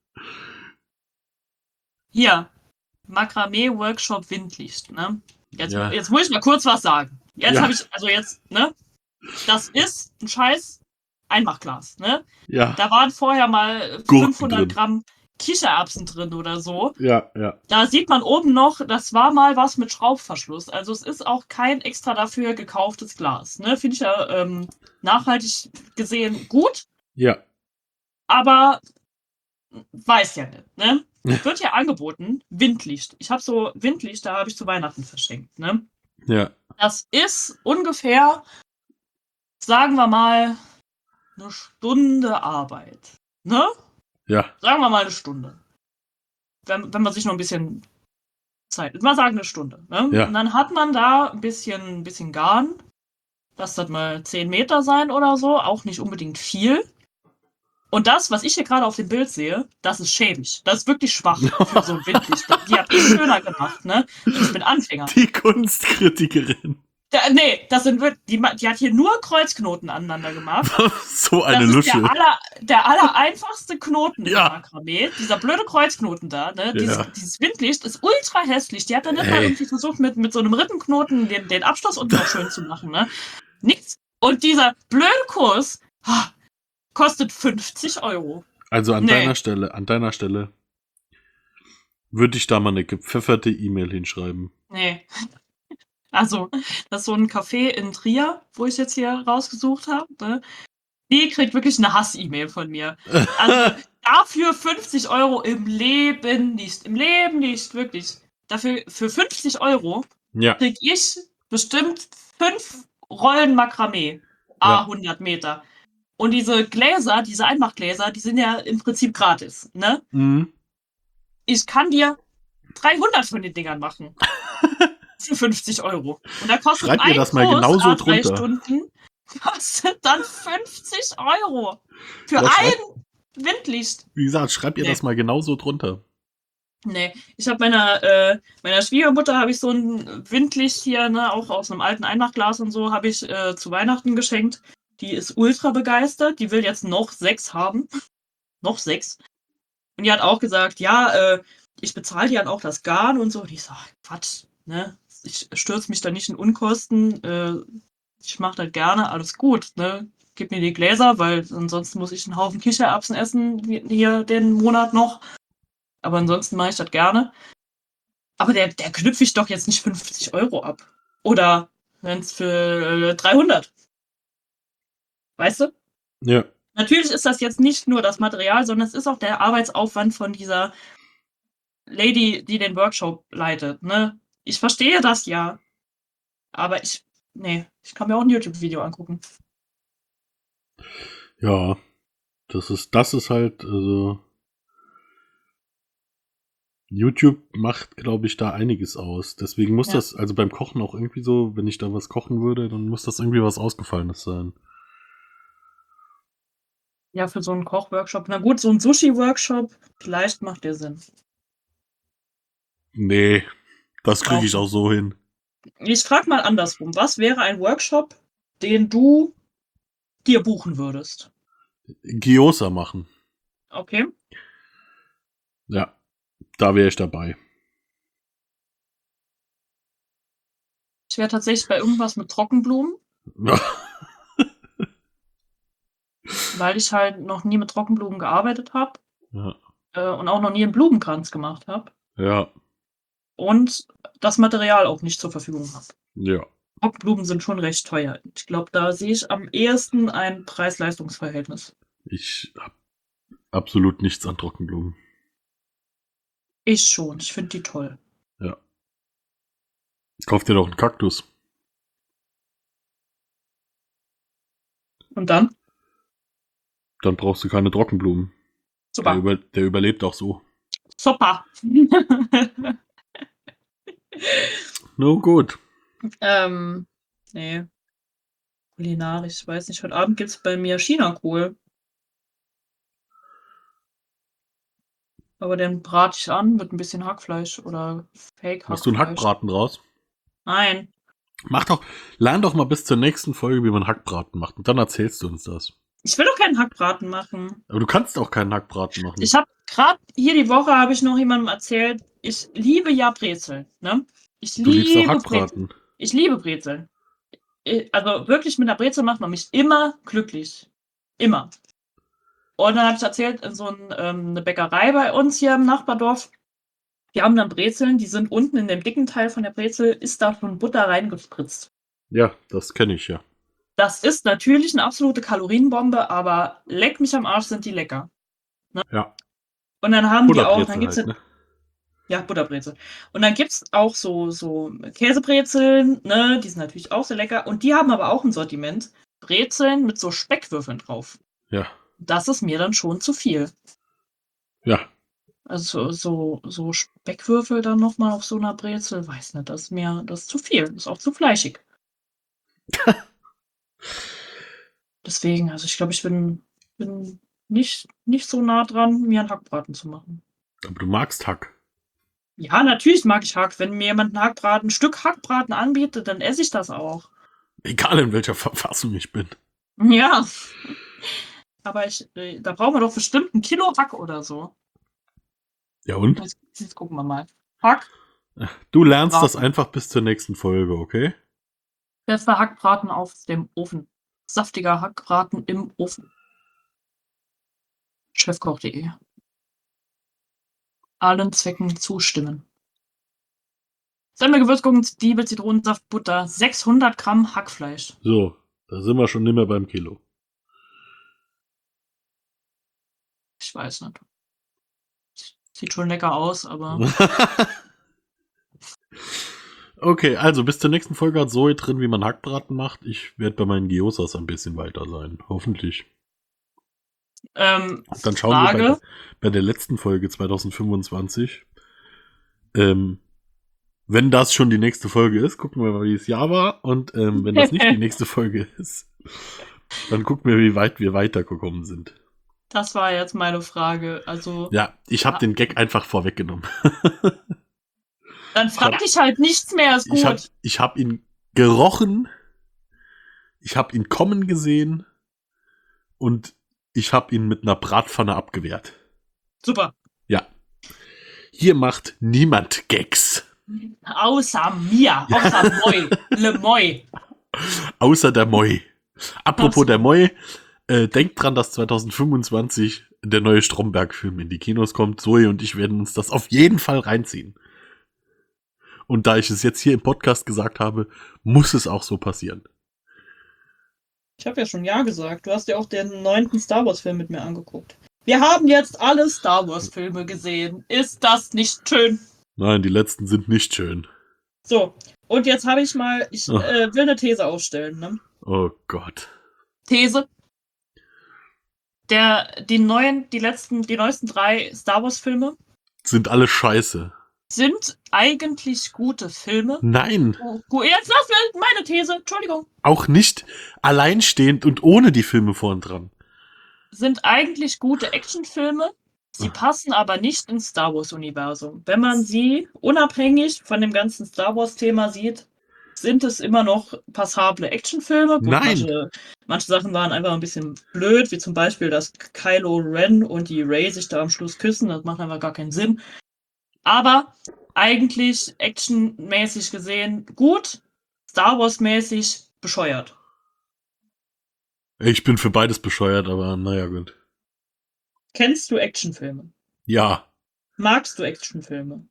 Hier, Makramee-Workshop Windlicht, ne? Jetzt, Ja. jetzt muss ich mal kurz was sagen. Jetzt Ja. habe ich, also jetzt, ne? Das ist ein scheiß Einmachglas, ne? Ja, Da waren vorher mal Gurken fünfhundert drin. Gramm Kichererbsen drin oder so. ja, ja. Da sieht man oben noch, das war mal was mit Schraubverschluss. Also es ist auch kein extra dafür gekauftes Glas. Ne? Finde ich ja ähm, nachhaltig gesehen gut, Ja. aber weiß ja nicht. Ne? Wird ja angeboten, Windlicht. Ich habe so Windlicht, da habe ich zu Weihnachten verschenkt. Ne? Ja. Das ist ungefähr, sagen wir mal, eine Stunde Arbeit. Ne? Ja. Sagen wir mal eine Stunde. Wenn, wenn man sich noch ein bisschen Zeit. Mal sagen eine Stunde. Ne? Ja. Und dann hat man da ein bisschen, ein bisschen Garn. Lass das mal zehn Meter sein oder so. Auch nicht unbedingt viel. Und das, was ich hier gerade auf dem Bild sehe, das ist schäbig. Das ist wirklich schwach für so ein Windlicht. Die habe ich schöner gemacht, ne? Ich bin Anfänger. Die Kunstkritikerin. Da, nee, das sind wir- die, ma- die hat hier nur Kreuzknoten aneinander gemacht. So eine das Lusche. ist der aller, der aller einfachste Knoten Ja. im Makramee. Dieser blöde Kreuzknoten da, ne? Dieses, Ja. dieses Windlicht ist ultra hässlich. Die hat dann nicht mal Ey. irgendwie versucht, mit, mit so einem Rittenknoten den, den Abschluss unten noch schön zu machen, ne? Nichts. Und dieser blöde Kurs ah, kostet fünfzig Euro. Also an Nee. deiner Stelle, an deiner Stelle würde ich da mal eine gepfefferte E-Mail hinschreiben. Nee. Also, das ist so ein Café in Trier, wo ich jetzt hier rausgesucht habe. Ne? Die kriegt wirklich eine Hass-E-Mail von mir. Also, dafür fünfzig Euro im Leben nicht. Im Leben nicht, wirklich. Dafür für fünfzig Euro Ja, krieg ich bestimmt fünf Rollen Makramee. Ja. A hundert Meter. Und diese Gläser, diese Einmachgläser, die sind ja im Prinzip gratis. Ne? mhm. Ich kann dir dreihundert von den Dingern machen. Für fünfzig Euro. Und da kostet Schreib mir ein das mal Kurs, genauso A drei drunter. Stunden, kostet dann fünfzig Euro. Für Ja, schreib- ein Windlicht. Wie gesagt, schreib ihr Nee. das mal genauso drunter. Nee, ich habe meiner, äh, meiner Schwiegermutter habe ich so ein Windlicht hier, ne, auch aus einem alten Einmachglas und so, habe ich äh, zu Weihnachten geschenkt. Die ist ultra begeistert. Die will jetzt noch sechs haben. noch sechs. Und die hat auch gesagt, ja, äh, ich bezahle dir dann auch das Garn und so. Und ich so, Quatsch, ne? Ich stürze mich da nicht in Unkosten. Äh, ich mache das gerne, alles gut, ne? Gib mir die Gläser, weil ansonsten muss ich einen Haufen Kichererbsen essen, wie- hier den Monat noch. Aber ansonsten mache ich das gerne. Aber der, der knüpfe ich doch jetzt nicht fünfzig Euro ab. Oder wenn es für äh, dreihundert. Weißt du? Ja. Natürlich ist das jetzt nicht nur das Material, sondern es ist auch der Arbeitsaufwand von dieser Lady, die den Workshop leitet. Ne? Ich verstehe das ja. Aber ich, nee, ich kann mir auch ein YouTube-Video angucken. Ja. Das ist, das ist halt, also. YouTube macht, glaube ich, da einiges aus. Deswegen muss Ja. das, also beim Kochen auch irgendwie so, wenn ich da was kochen würde, dann muss das irgendwie was Ausgefallenes sein. Ja, für so einen Kochworkshop. Na gut, so ein Sushi-Workshop, vielleicht macht der Sinn. Nee, das kriege ich Auch. auch so hin. Ich frage mal andersrum. Was wäre ein Workshop, den du dir buchen würdest? Gyoza machen. Okay. Ja, da wäre ich dabei. Ich wäre tatsächlich bei irgendwas mit Trockenblumen, weil ich halt noch nie mit Trockenblumen gearbeitet habe ja. äh, und auch noch nie einen Blumenkranz gemacht habe Ja, und das Material auch nicht zur Verfügung habe. ja. Trockenblumen sind schon recht teuer. Ich glaube, da sehe ich am ehesten ein Preis-Leistungs-Verhältnis. Ich hab absolut nichts an Trockenblumen. Ich schon. Ich finde die toll. Ja. Kauf dir doch einen Kaktus. Und dann? Dann brauchst du keine Trockenblumen. Der, Super. über, der überlebt auch so. Super. No gut. ähm, nee. Kulinarisch, ich weiß nicht. Heute Abend gibt es bei mir Chinakohl. Aber den brate ich an mit ein bisschen Hackfleisch oder Fake-Hackfleisch. Machst du einen Hackbraten draus? Nein. Mach doch, lern doch mal bis zur nächsten Folge, wie man Hackbraten macht. Und dann erzählst du uns das. Ich will doch keinen Hackbraten machen. Aber du kannst auch keinen Hackbraten machen. Ich habe gerade hier die Woche habe ich noch jemandem erzählt, ich liebe ja Brezeln. Ne? Ich du liebst liebe auch Brezeln. Hackbraten. Ich liebe Brezeln. Ich- Also wirklich mit einer Brezel macht man mich immer glücklich. Immer. Und dann habe ich erzählt, in so ein, ähm, eine Bäckerei bei uns hier im Nachbardorf, die haben dann Brezeln, die sind unten in dem dicken Teil von der Brezel, ist da schon Butter reingespritzt. Ja, das kenne ich ja. Das ist natürlich eine absolute Kalorienbombe, aber leck mich am Arsch, sind die lecker. Ja. Und dann haben die auch, Butterbrezel dann gibt's halt, ja- ne? Ja, Butterbrezel. Und dann gibt's auch so, so Käsebrezeln, ne, die sind natürlich auch sehr lecker. Und die haben aber auch ein Sortiment, Brezeln mit so Speckwürfeln drauf. Ja. Das ist mir dann schon zu viel. Ja. Also so, so Speckwürfel dann nochmal auf so einer Brezel, weiß nicht, das ist mir, das ist zu viel. Das ist auch zu fleischig. Deswegen, also ich glaube, ich bin, bin nicht, nicht so nah dran, mir einen Hackbraten zu machen. Aber du magst Hack. Ja, natürlich mag ich Hack. Wenn mir jemand einen Hackbraten, ein Stück Hackbraten anbietet, dann esse ich das auch. Egal in welcher Verfassung ich bin. Ja. Aber ich, äh, da brauchen wir doch bestimmt ein Kilo Hack oder so. Ja und? Jetzt, jetzt gucken wir mal. Hack. Du lernst das Braten. einfach bis zur nächsten Folge, okay? Bester Hackbraten auf dem Ofen. Saftiger Hackbraten im Ofen. chefkoch punkt de. Allen Zwecken zustimmen. Semmel, Gewürzgurken, Zwiebel, Zitronensaft, Butter, sechshundert Gramm Hackfleisch. So, da sind wir schon nicht mehr beim Kilo. Ich weiß nicht. Sieht schon lecker aus, aber Okay, also bis zur nächsten Folge hat Zoe drin, wie man Hackbraten macht. Ich werde bei meinen Gyozas ein bisschen weiter sein. Hoffentlich. ähm, Dann schauen Frage. wir bei, bei der letzten Folge zwanzig fünfundzwanzig. Ähm, wenn das schon die nächste Folge ist, gucken wir mal, wie das Jahr war. Und ähm, wenn das nicht die nächste Folge ist, dann gucken wir, wie weit wir weitergekommen sind. Das war jetzt meine Frage. Also, Ja, ich habe den Gag einfach vorweggenommen. dann frag ich halt nichts mehr, ist gut. Ich habe ich hab ihn gerochen, ich habe ihn kommen gesehen und ich habe ihn mit einer Bratpfanne abgewehrt. Super. Ja. Hier macht niemand Gags. Außer mir. Außer Moi. Le Moi. Außer der Moi. Apropos Ach so. der Moi, äh, denkt dran, dass zwanzig fünfundzwanzig der neue Stromberg-Film in die Kinos kommt. Zoe und ich werden uns das auf jeden Fall reinziehen. Und da ich es jetzt hier im Podcast gesagt habe, muss es auch so passieren. Ich habe ja schon Ja gesagt. Du hast ja auch den neunten Star Wars-Film mit mir angeguckt. Wir haben jetzt alle Star Wars-Filme gesehen. Ist das nicht schön? Nein, die letzten sind nicht schön. So, und jetzt habe ich mal, ich Oh. äh, will eine These aufstellen. Ne? Oh Gott. These. Der, die neuen, die letzten, die neuesten drei Star Wars-Filme Sind alle scheiße. Sind eigentlich gute Filme. Nein, Gu- Jetzt lass mir meine These, Entschuldigung. auch nicht alleinstehend und ohne die Filme vorn dran. Sind eigentlich gute Actionfilme. Sie passen aber nicht ins Star Wars-Universum. Wenn man sie unabhängig von dem ganzen Star Wars-Thema sieht, sind es immer noch passable Actionfilme. Gut, Nein. Manche, manche Sachen waren einfach ein bisschen blöd, wie zum Beispiel, dass Kylo Ren und die Rey sich da am Schluss küssen. Das macht einfach gar keinen Sinn. Aber eigentlich actionmäßig gesehen gut, Star Wars-mäßig bescheuert. Ich bin für beides bescheuert, aber naja, gut. Kennst du Actionfilme? Ja, Magst du Actionfilme?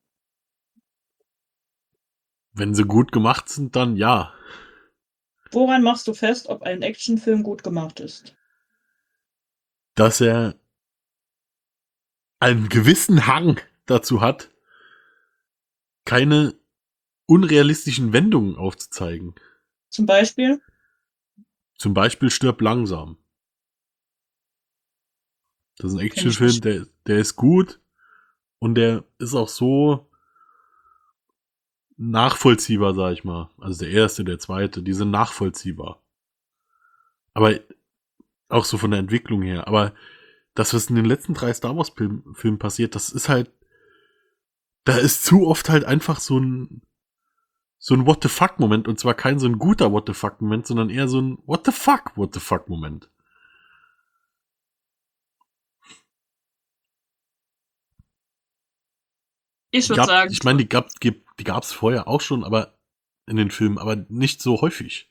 wenn sie gut gemacht sind, dann ja. Woran machst du fest, ob ein Actionfilm gut gemacht ist? Dass er einen gewissen Hang dazu hat, keine unrealistischen Wendungen aufzuzeigen. Zum Beispiel? Zum Beispiel Stirb langsam. Das ist ein ich Actionfilm, nicht. der, der ist gut und der ist auch so nachvollziehbar, sag ich mal. Also der erste, der zweite, die sind nachvollziehbar. Aber auch so von der Entwicklung her. Aber das, was in den letzten drei Star Wars Filmen Filmen passiert, das ist halt, da ist zu oft halt einfach so ein so ein What the fuck Moment, und zwar kein so ein guter What the fuck Moment, sondern eher so ein What the fuck What the fuck Moment. Ich würde Gab, sagen, ich meine, die gab die gab's vorher auch schon, aber in den Filmen, aber nicht so häufig.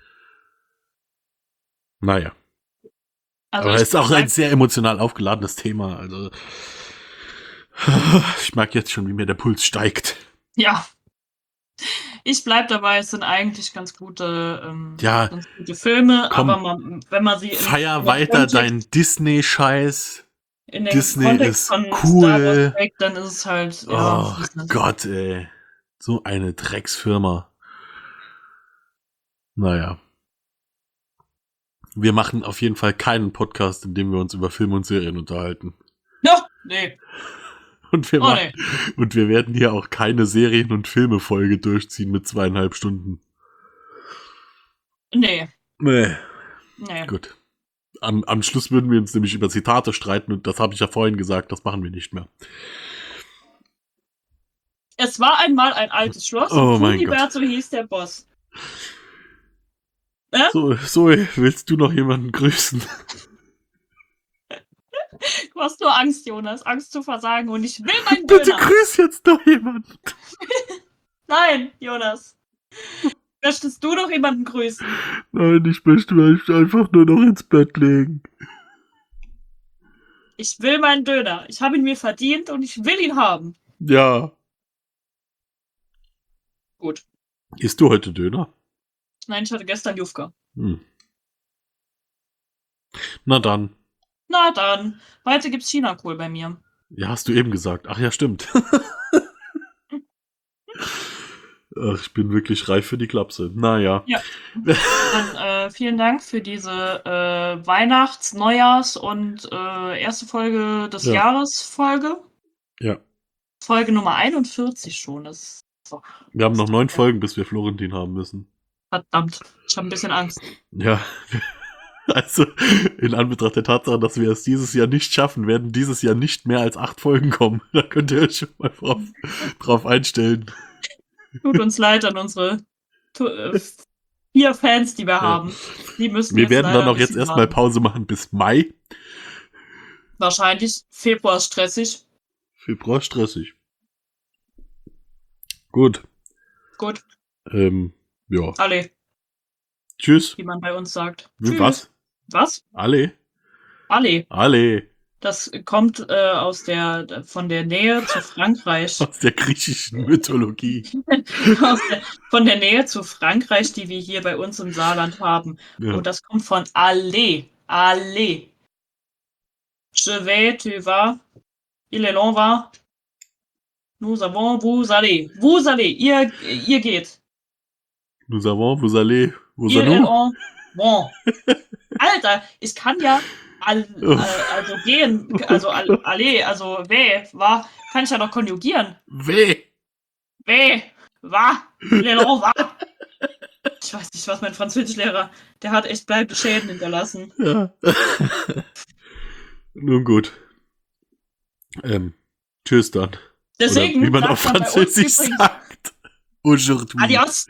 Naja. also aber ich es ist auch würd ein sehr emotional aufgeladenes Thema. Also ich merke jetzt schon, wie mir der Puls steigt. Ja. Ich bleib dabei, es sind eigentlich ganz gute, ähm, Ja, ganz gute Filme, komm, aber man, wenn man sie in, Feier in den weiter Kontext, deinen Disney-Scheiß. in den Disney Kontext ist von cool. Star Wars trägt, dann ist es halt, ja, Oh ist nicht- Gott, ey. So eine Drecksfirma. Naja. Wir machen auf jeden Fall keinen Podcast, in dem wir uns über Filme und Serien unterhalten. No, nee, Und wir, oh machen, nee. und wir werden hier auch keine Serien- und Filme-Folge durchziehen mit zweieinhalb Stunden. Nee, Nee, nee. gut. Am, am Schluss würden wir uns nämlich über Zitate streiten, und das habe ich ja vorhin gesagt, das machen wir nicht mehr. Es war einmal ein altes Schloss Oh und mein Kunibert, so hieß der Boss. So, Zoe, willst du noch jemanden grüßen? Du hast nur Angst, Jonas. Angst zu versagen und ich will meinen Bitte Döner. grüß jetzt noch jemanden. Nein, Jonas. Möchtest du noch jemanden grüßen? Nein, ich möchte mich einfach nur noch ins Bett legen. Ich will meinen Döner. Ich habe ihn mir verdient und ich will ihn haben. Ja. Gut. Isst du heute Döner? Nein, ich hatte gestern Jufka. Hm. Na dann. Na dann. Heute gibt's Chinakohl bei mir. Ja, hast du eben gesagt. Ach ja, stimmt. Ach, ich bin wirklich reif für die Klapse. Naja. Ja. Dann äh, vielen Dank für diese äh, Weihnachts-, Neujahrs- und äh, erste Folge des Ja. Jahres Folge. Ja. Folge Nummer einundvierzig schon. Das ist doch Wir haben noch neun Folgen, bis wir Florentin haben müssen. verdammt. Ich habe ein bisschen Angst. Ja. Also, in Anbetracht der Tatsache, dass wir es dieses Jahr nicht schaffen, werden dieses Jahr nicht mehr als acht Folgen kommen. Da könnt ihr euch schon mal drauf, drauf einstellen. Tut uns leid an unsere tu- äh, vier Fans, die wir Ja. haben. Die müssen Wir jetzt werden leider dann auch ein jetzt bisschen erstmal warten. Pause machen bis Mai. Wahrscheinlich. Februar ist stressig. Februar stressig. Gut. Gut. Ähm, ja. Alle, Tschüss. wie man bei uns sagt. Wie, was? Was? Alle? Alle. Alle. Das kommt äh, aus der, von der Nähe zu Frankreich. Aus der griechischen Mythologie. aus der, von der Nähe zu Frankreich, die wir hier bei uns im Saarland haben. Ja. Und das kommt von aller. Aller. Je vais, tu vas, il est long va. Nous avons, vous allez. Vous allez. Ihr, ihr geht. Nous avons, vous allez, vous Ihr allez. en bon. Alter, ich kann ja Al, al, also gehen, also al, alle, also weh, war, kann ich ja doch konjugieren. Weh. Weh, war, lelo, war. Ich weiß nicht, was mein Französischlehrer, der hat echt bleibende Schäden hinterlassen. Ja. Nun gut. Ähm, tschüss dann. Deswegen, Oder wie man sagt auf man bei uns Französisch übrigens- sagt. Aujourd'hui. Adios.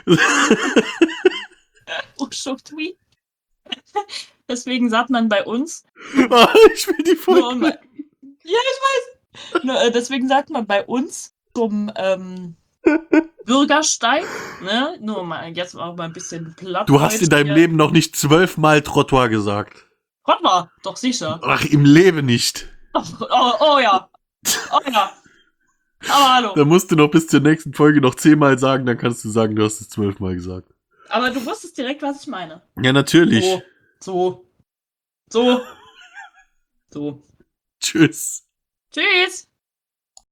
Aujourd'hui. Deswegen sagt man bei uns, Oh, ich will die nur um, Folge. ja, ich weiß. Nur, äh, deswegen sagt man bei uns zum ähm, Bürgersteig, ne? Nur mal jetzt auch mal ein bisschen platt. Du hast in deinem Leben noch nicht zwölfmal Trottoir gesagt. Trottoir, doch sicher. Ach, im Leben nicht. Oh, oh, oh ja. Oh ja. Aber hallo. Da musst du noch bis zur nächsten Folge noch zehnmal sagen, dann kannst du sagen, du hast es zwölfmal gesagt. Aber du wusstest direkt, was ich meine. Ja, natürlich. So. So. So. So. Tschüss. Tschüss.